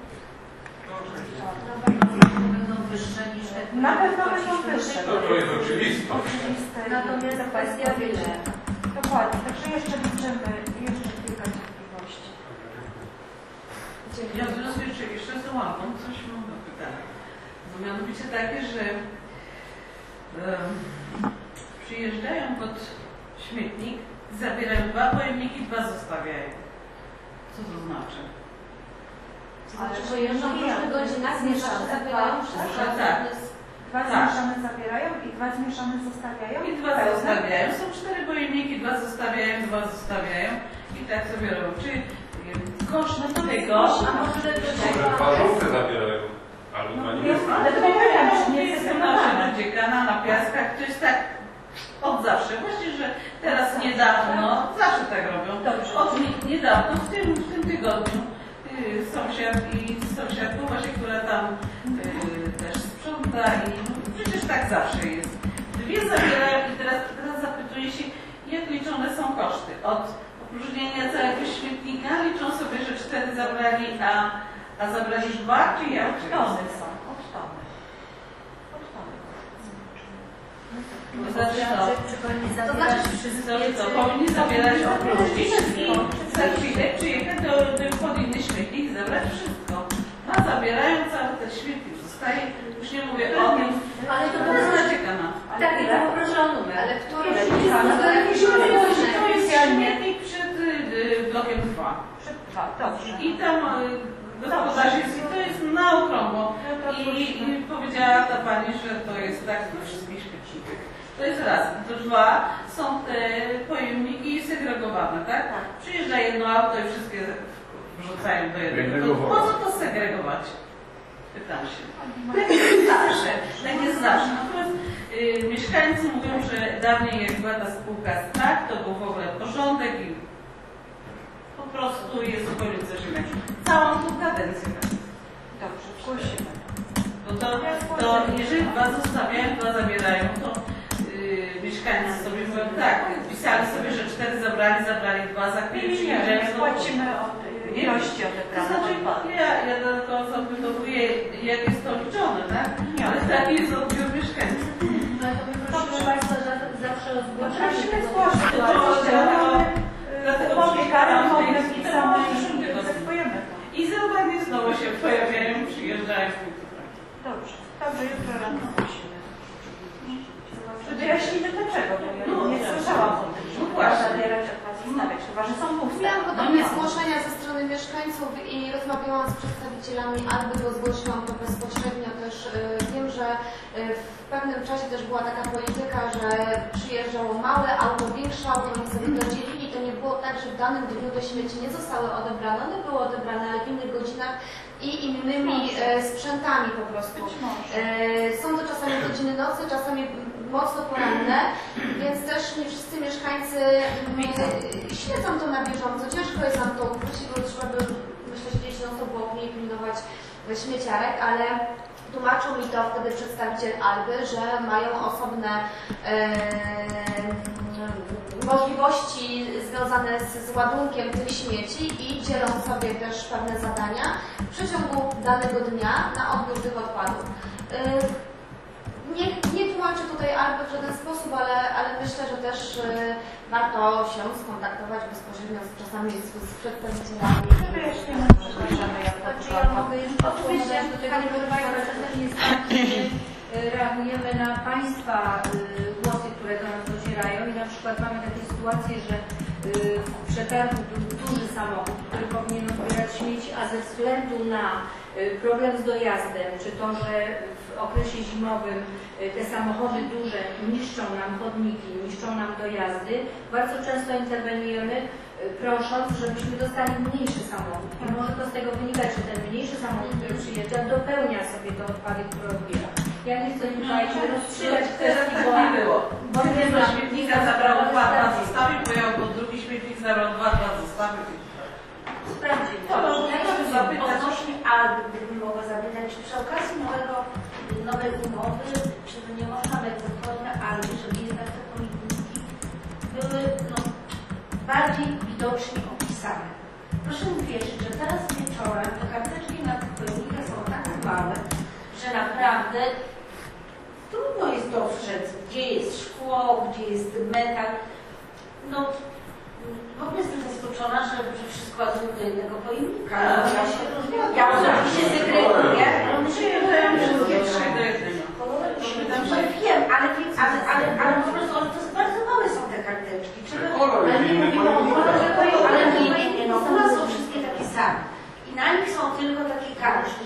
Będą wyższe niż te, Na pewno będą wyższe. To jest oczywiste. Natomiast kwestia wiele. Dokładnie, także jeszcze liczymy, jeszcze kilka cierpliwości. Ja w związku jeszcze z Ładą coś mam do pytania. No mianowicie takie, że przyjeżdżają pod śmietnik, zabierają 2 pojemniki, 2 zostawiają. Co to znaczy? Znaczy, że jeżdżą w różnych godzinach, zmieszane zabierają wszystko. Tak. 2 zmieszane zabierają i 2 zmieszane zostawiają. I 2 zostawiają. Są 4 pojemniki, 2 zostawiają, 2 zostawiają. I tak sobie robią. Czyli kosz na tego, a może do tego. Może 2 żółte zabierają, albo 2 niebieskie. Ale to nie jestem na dziekana, na piaskach. To jest tak od zawsze. Właśnie, że teraz niedawno, zawsze tak robią. Niedawno, w tym tygodniu sąsiadku właśnie, która tam też sprząta i przecież tak zawsze jest. 2 zabierają i teraz zapytuję się, jak liczone są koszty. Od opróżnienia całego śmietnika liczą sobie, że 4 zabrali, a zabrali 2, czy jak? Odtony są, odtony. To znaczy to powinni zabierać opróżnić i za chwilę przyjechać pod inny śmietnik i zabrać wszystko. A zabierają cały ten śmietnik, zostaje, już nie mówię o tym, Ale to naciekana. Tak, ja poproszę o numer. Ale który To jest śmietnik przed blokiem 2. Przed 2, dobrze. I tam gospodarz jest, i to jest na okrągło. I powiedziała ta pani, że to jest tak na wszystkich śmietnikach. To jest raz. To 2 są te pojemniki segregowane, tak? Przyjeżdża jedno auto i wszystkie wrzucają do jednego. Po co to segregować? Pytam się. Tak jest zawsze. Natomiast mieszkańcy mówią, że dawniej jak była ta spółka STAK, to był w ogóle porządek i po prostu jest zupełnie coś innego. Całą tą kadencję. Dobrze, zgłosimy. To jeżeli 2 zostawiają, 2 zabierają, to mieszkańcy sobie mówią tak, pisali sobie, że 4 zabrali 2, za chwilę przyjeżdżają. Płacimy od ilości To znaczy, ja tylko zapytuję, jak jest to liczone, tak? Ale taki jest odbiór mieszkańców. Proszę Państwa, zawsze o zgłoszenie. Prosimy zgłosić. Dlatego i zauważnie znowu się pojawiają, przyjeżdżają. Dobrze, jutro rano prosimy. Wyjaśnijmy dlaczego, bo ja nie słyszałam o tym, że można zabierać od Was i stawiać, chyba że są puste. Miałam podobne zgłoszenia ze strony mieszkańców i rozmawiałam z przedstawicielami Alby, bo zgłosiłam to bezpośrednio też. Wiem, że w pewnym czasie też była taka polityka, że przyjeżdżało małe auto, większe auto, oni sobie to dzielili. To nie było tak, że w danym dniu te śmieci nie zostały odebrane, one były odebrane, ale w innych godzinach i innymi sprzętami po prostu. Są to czasami godziny nocy, czasami mocno poranne, więc też nie wszyscy mieszkańcy śledzą to na bieżąco. Ciężko jest nam to ukryć, bo trzeba by, myślę, siedzieć non stop w oknie i pilnować śmieciarek, ale Tłumaczył mi to wtedy przedstawiciel Alby, że mają osobne możliwości związane z ładunkiem tych śmieci i dzielą sobie też pewne zadania w przeciągu danego dnia na odbiór tych odpadów. Nie tłumaczę tutaj Alby w żaden sposób, ale myślę, że też warto się skontaktować bezpośrednio czasami z przedstawicielami. Czy ja mogę jeszcze odpowiedzieć do tego, że też jest tak, że reagujemy na Państwa głosy, które do nas docierają i na przykład mamy takie sytuacje, że w przetargu był duży samochód, który powinien odbierać śmieci, a ze względu na problem z dojazdem, czy to, że w okresie zimowym te samochody duże niszczą nam chodniki, niszczą nam dojazdy, bardzo często interweniujemy, prosząc, żebyśmy dostali mniejszy samochód. I może to z tego wynikać, że ten mniejszy samochód, który przyjeżdża, dopełnia sobie te odpady, które odbiera. Ja nie chcę tutaj rozstrzygać kwestii, bo jedno śmietnika zabrało 2 zostawił, pojechał pod drugi śmietnik, zabrał 2 zostawił. Sprawdzimy. Odnośnie Alby, gdybym mogła zapytać, czy przy okazji nowej umowy, czy nie można wykonywać na Albie, żeby jednak te polityki były bardziej widocznie opisane. Proszę mi wierzyć, że teraz wieczorem te karteczki na tych pojemnikach są tak małe, że naprawdę trudno jest dostrzec, gdzie jest szkło, gdzie jest metal. W ogóle jestem zaskoczona, że wszystko ładuje do jednego pojemnika. Ja osobiście segreguję, ale myślę, że wiem, ale po prostu to bardzo małe są te karteczki. U nas są wszystkie takie same. I na nich są tylko takie kartki.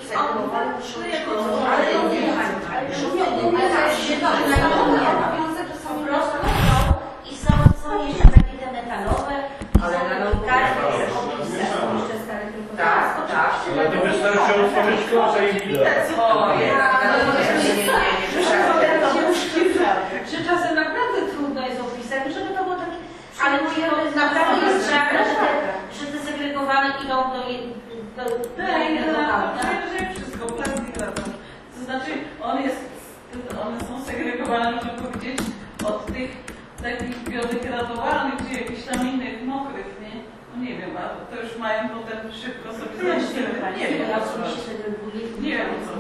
I są jeszcze takie te metalowe, ale na tak. Ale to wystarczy otworzyć klocę i widać. Że czasem naprawdę trudno jest opisać, żeby to było takie... Ale naprawdę jest żadne, że te segregowane idą do wszystko, to znaczy one są segregowane, można powiedzieć, od tych takich biodegradowanych, czy jakichś tam innych mokrych, nie? No nie wiem, a to już mają potem szybko sobie znaleźć. Nie wiem, nie wiem o co.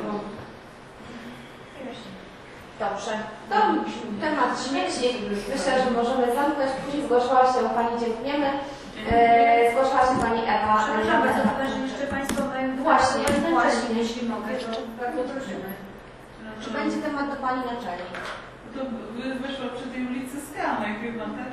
Dobrze. Temat śmieci myślę, że możemy zamknąć. Później zgłaszała się Pani, dziękujemy. Zgłaszała się Pani Ewa. Przepraszam bardzo, że jeszcze Państwo mają Właśnie. Jeśli mogę, to bardzo prosimy. Czy będzie temat do Pani naczelnik? To wyszło przy tej ulicy Skanej chyba, tak?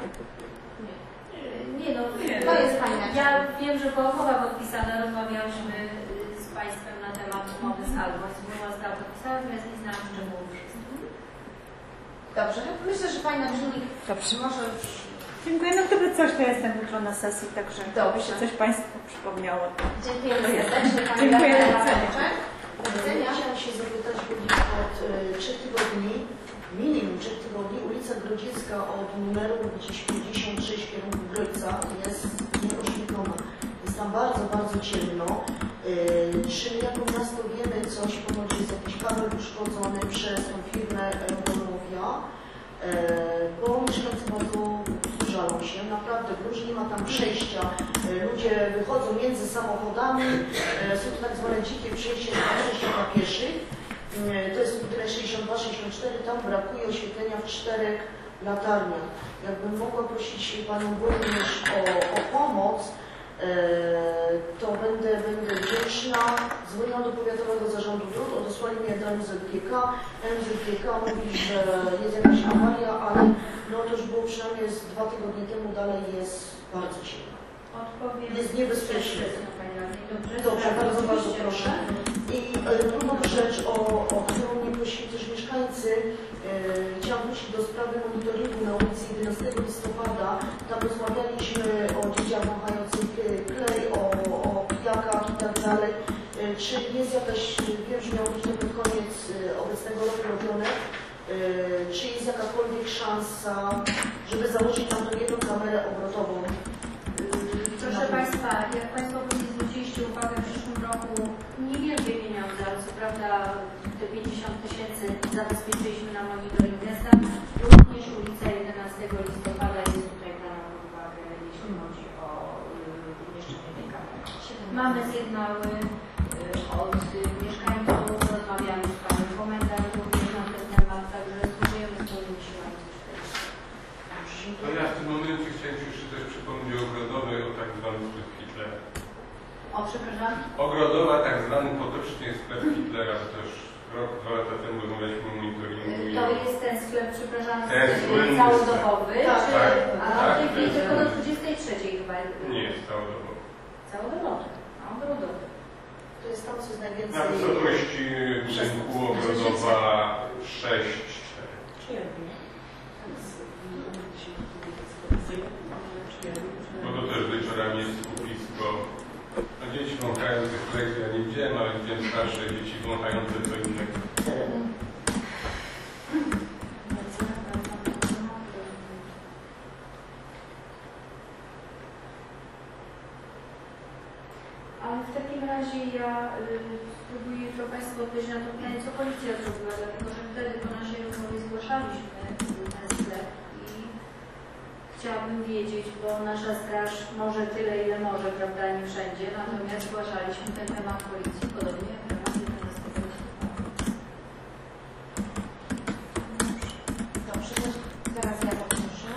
Nie, to jest Pani naczelnik. Ja wiem, że była umowa podpisana, rozmawiałyśmy z Państwem na temat umowy z Albo. Była została podpisana, natomiast nie znałam szczegółów wszystkich. Dobrze, myślę, że Pani naczelnik może... Dziękuję. No gdyby coś, to ja jestem jutro na sesji, także Dobrze. coś Państwu przypomniało. Dziękujemy serdecznie. Pani Dziękuję. Do widzenia. Chciałam się zapytać, bo od 3 tygodni, minimum 3 tygodni, ulica Grodziecka od numeru gdzieś 56 w kierunku Grodźca jest nieoświetlona. Jest tam bardzo, bardzo ciemno. Czy jako miasto wiemy coś, ponoć jest jakiś kabel uszkodzony przez tą firmę Romowia, bo mieszkańcy bardzo żalą się, naprawdę różnie, nie ma tam przejścia. Ludzie wychodzą między samochodami, są to tak zwane dzikie przejście dla pieszych. To jest tyle 62-64, tam brakuje oświetlenia w 4 latarniach. Jakbym mogła prosić Panią Burmistrz o pomoc, to będę wdzięczna. Dzwoniłam do Powiatowego Zarządu Dróg, odesłali mnie do MZGK. MZGK mówi, że jest jakaś awaria, ale no to już było przynajmniej 2 tygodnie temu, dalej jest bardzo ciemno. Jest niebezpieczne. Dobrze, bardzo, bardzo proszę. I drugą rzecz, o którą mnie prosili też mieszkańcy, chciałam wrócić do sprawy monitoringu na ulicy 11 listopada. Tam rozmawialiśmy o dzieciach wąchających klej, o pijakach i tak dalej. Czy jest jakaś, wiem, że miało być to pod koniec obecnego roku robione, czy jest jakakolwiek szansa, żeby założyć tam tą jedną kamerę obrotową? Proszę Państwa, jak Państwo zwróciliście uwagę, w przyszłym roku niewielkie pieniądze, ale co prawda 000 zabezpieczyliśmy na monitoring miasta. Również ulica 11 listopada jest tutaj brana pod uwagę, jeśli chodzi o umieszczenie tej kamery. Mamy sygnały od mieszkańców, rozmawiamy z panem komentarzem również na ten temat, także spróbujemy z tymi siłami coś No ja w tym momencie chciałem się jeszcze też przypomnieć o ogrodowej, o tak zwanym sklep Hitlera. O, przepraszam? Ogrodowa, tak zwany potocznie sklep Hitlera, też rok, 2 lata temu rozmawialiśmy o monitoringu. To jest ten sklep, przepraszam, Ten słynny całodobowy, tak, czy, tak, a tak, w tej chwili tak, tylko do tak. 23 chyba. Nie jest całodobowy. Całodobowy, a ogrodowy. To jest tam, co jest najwięcej... Na wysokości budynku ogrodowa 6-4. Bo to też wieczorami jest skupisko. No dzieci wąchają tych projektów, ja nie widziałem, ale widziałem starsze dzieci wąchające co innego. Ale w takim razie ja spróbuję jutro Państwu odpowiedzieć na to pytanie, co policja zrobiła, dlatego że wtedy po naszej rozmowie zgłaszaliśmy ten sklep i chciałabym wiedzieć, bo nasza straż może tyle, ile może, prawda, nie wszędzie, natomiast zgłaszaliśmy ten temat policji, podobnie jak temat 11 listopada. Dobrze, teraz ja poproszę.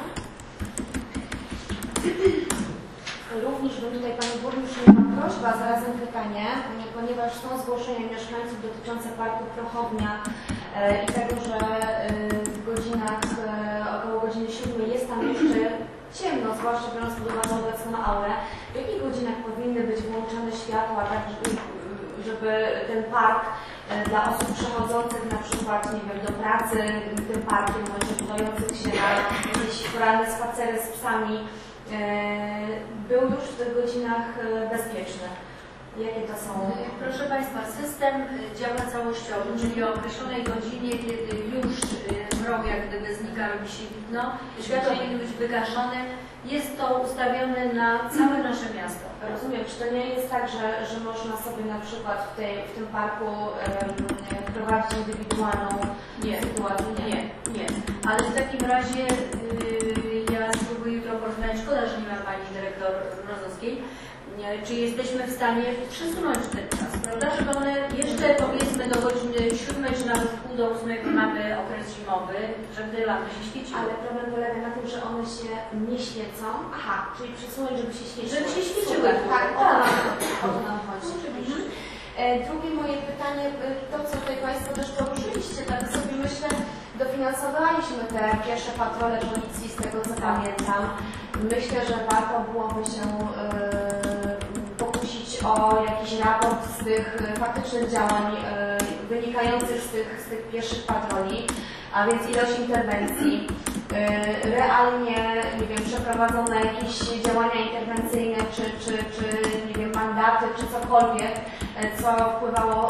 Również bym tutaj Pani Burmistrz miała prośbę, a zarazem pytanie, ponieważ są zgłoszenia mieszkańców dotyczące parku Prochownia i tego, że w godzinach, około godziny 7 jest tam jeszcze ciemno, zwłaszcza biorąc pod uwagę obecną aurę. W jakich godzinach powinny być włączone światła, tak żeby ten park dla osób przechodzących na przykład, nie wiem, do pracy tym parkiem, bądź udających się na jakieś poranne spacery z psami, był już w tych godzinach bezpieczny. Jakie to są? Proszę Państwa, system działa całościowo, czyli o określonej godzinie, kiedy już mrok jak gdyby znika, robi się widno, światło powinno być wygaszone. Jest to ustawione na całe nasze miasto. Rozumiem, czy to nie jest tak, że można sobie na przykład w tym parku wprowadzić indywidualną sytuację? Nie. Ale w takim razie ja spróbuję jutro porozmawiać. Szkoda, że nie ma Pani Dyrektor Rozowskiej. Czy jesteśmy w stanie przesunąć ten czas, prawda? Żeby one jeszcze powiedzmy do godziny 7 czy nawet pół do 8, jak mamy okres zimowy, żeby lampy się świeciły. Ale problem polega na tym, że one się nie świecą. Aha, czyli przesunąć, żeby się świeciły. Żeby się świeciły. Tak, o to nam chodzi. Drugie moje pytanie, to co tutaj Państwo też poruszyliście, tak sobie myślę, dofinansowaliśmy te pierwsze patrole policji, z tego co pamiętam. Myślę, że warto byłoby się pokusić o jakiś raport z tych faktycznych działań wynikających z tych pierwszych patroli, a więc ilość interwencji, realnie, nie wiem, przeprowadzone jakieś działania interwencyjne, czy nie wiem, mandaty, czy cokolwiek, co wpływało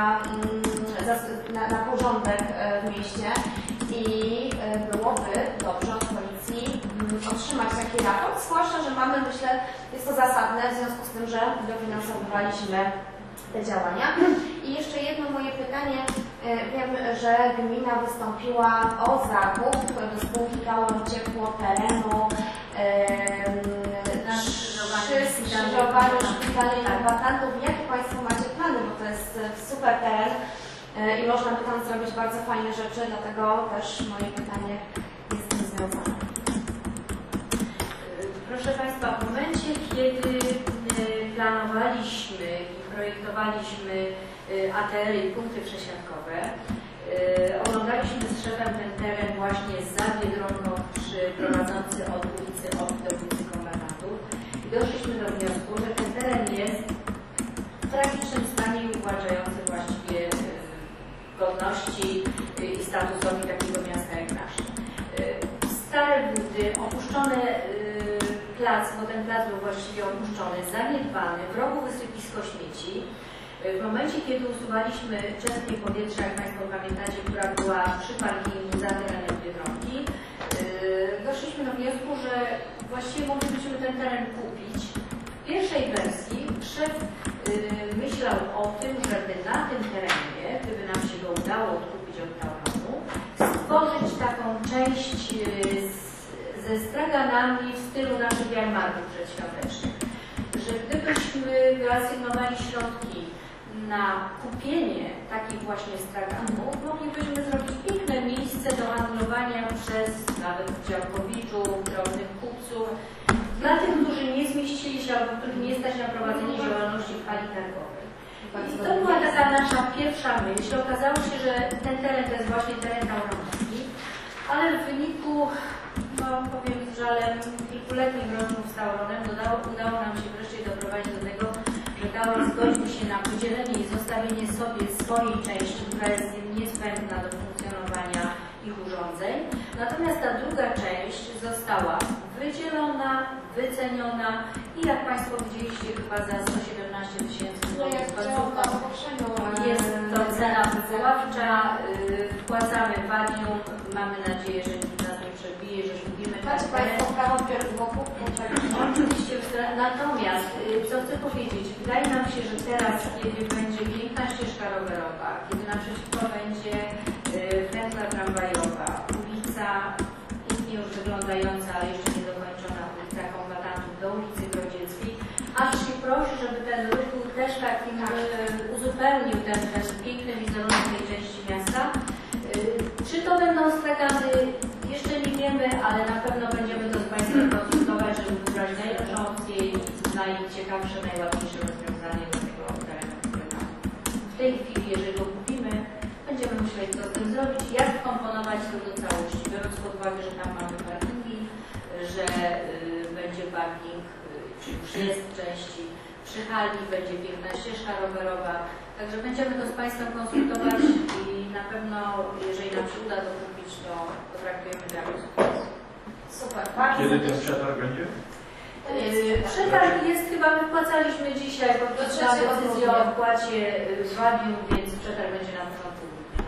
na porządek w mieście i byłoby dobrze od policji otrzymać taki raport, zwłaszcza, że mamy, myślę, jest to zasadne w związku z tym, że dofinansowywaliśmy te działania. I jeszcze jedno moje pytanie. Wiem, że gmina wystąpiła o zakup do spółki Kauron Ciepło terenu przy skrzyżowaniu szpitala i kombatantów. Jakie Państwo macie plany, bo to jest super teren i można by tam zrobić bardzo fajne rzeczy, dlatego też moje pytanie jest z tym związane. Proszę Państwa, w momencie, kiedy planowaliśmy i projektowaliśmy ATR-y i punkty przesiadkowe, oglądaliśmy z szefem ten teren właśnie za Biedronką prowadzący od ulicy Od do ulicy Kombatantów i doszliśmy do wniosku, że ten teren jest w tragicznym stanie i uwłaczający właściwie godności i statusowi takiego miasta jak nasze. Stare budy, opuszczone plac, bo ten plac był właściwie opuszczony, zaniedbany, w rogu wysypisko śmieci. W momencie, kiedy usuwaliśmy czerpień powietrza, jak Państwo pamiętacie, która była przy parkingu za terenem Biedronki, doszliśmy do wniosku, że właściwie moglibyśmy ten teren kupić. W pierwszej wersji szef myślał o tym, żeby na tym terenie, gdyby nam się go udało odkupić, straganami w stylu naszych jarmarków przedświątecznych, że gdybyśmy wyasygnowali środki na kupienie takich właśnie straganów, moglibyśmy zrobić piękne miejsce do handlowania przez nawet działkowiczów, drobnych kupców, dla tych, którzy nie zmieścili się albo których nie stać na prowadzenie działalności w hali targowej. I to była taka nasza pierwsza myśl. Okazało się, że ten teren to jest właśnie teren Tauromarki, ale w wyniku, no powiem z żalem, kilkuletnich rozmów z Tauronem udało nam się wreszcie doprowadzić do tego, że Tauron zgodził się na podzielenie i zostawienie sobie swojej części, która jest niezbędna do funkcjonowania ich urządzeń. Natomiast ta druga część została wydzielona, wyceniona i jak Państwo widzieliście chyba za 117 000 jest to cena wywoławcza, wpłacamy wadium, mamy nadzieję, że nikt nas nie przebije, że lubimy Macie Państwo prawo pierwoków? Oczywiście, natomiast co chcę powiedzieć, wydaje nam się, że teraz, kiedy będzie piękna ścieżka rowerowa, kiedy naprzeciwko będzie wędka tramwajowa, ulica pięknie już wyglądająca, ale jeszcze nie dokończona, ulica Kombatantów do ulicy Grodzieckiej, aż się prosi, żeby ten ruch był też takim uzupełnił ten piękny wizerunek tej części miasta. Czy to będą stragany? Jeszcze nie wiemy, ale na pewno będziemy to z Państwem konsultować, żeby wybrać najlepszą opcję i najciekawsze, najładniejsze rozwiązanie do tego terenu, który mamy. W tej chwili, jeżeli go kupimy, będziemy musieli to z tym zrobić, jak wkomponować to do całości, biorąc pod uwagę, że tam mamy parkingi, że będzie parking, czy już jest w części przy hali, będzie piękna ścieżka rowerowa. Także będziemy to z Państwem konsultować i na pewno, jeżeli nam się uda to kupić, to traktujemy to jako sukces. Super. Kiedy ten przetarg będzie? Przetarg jest chyba, wypłacaliśmy dzisiaj, bo to trzeba decyzję o opłacie z wadium, więc przetarg będzie na początku grudnia.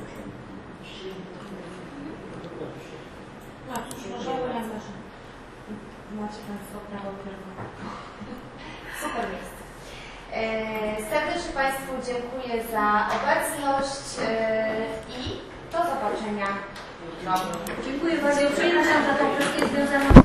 Macie Państwo prawo pierwoku. Super jest. Serdecznie Państwu dziękuję za obecność i do zobaczenia jutro. Dziękuję bardzo. Przepraszam za tą kwestię związaną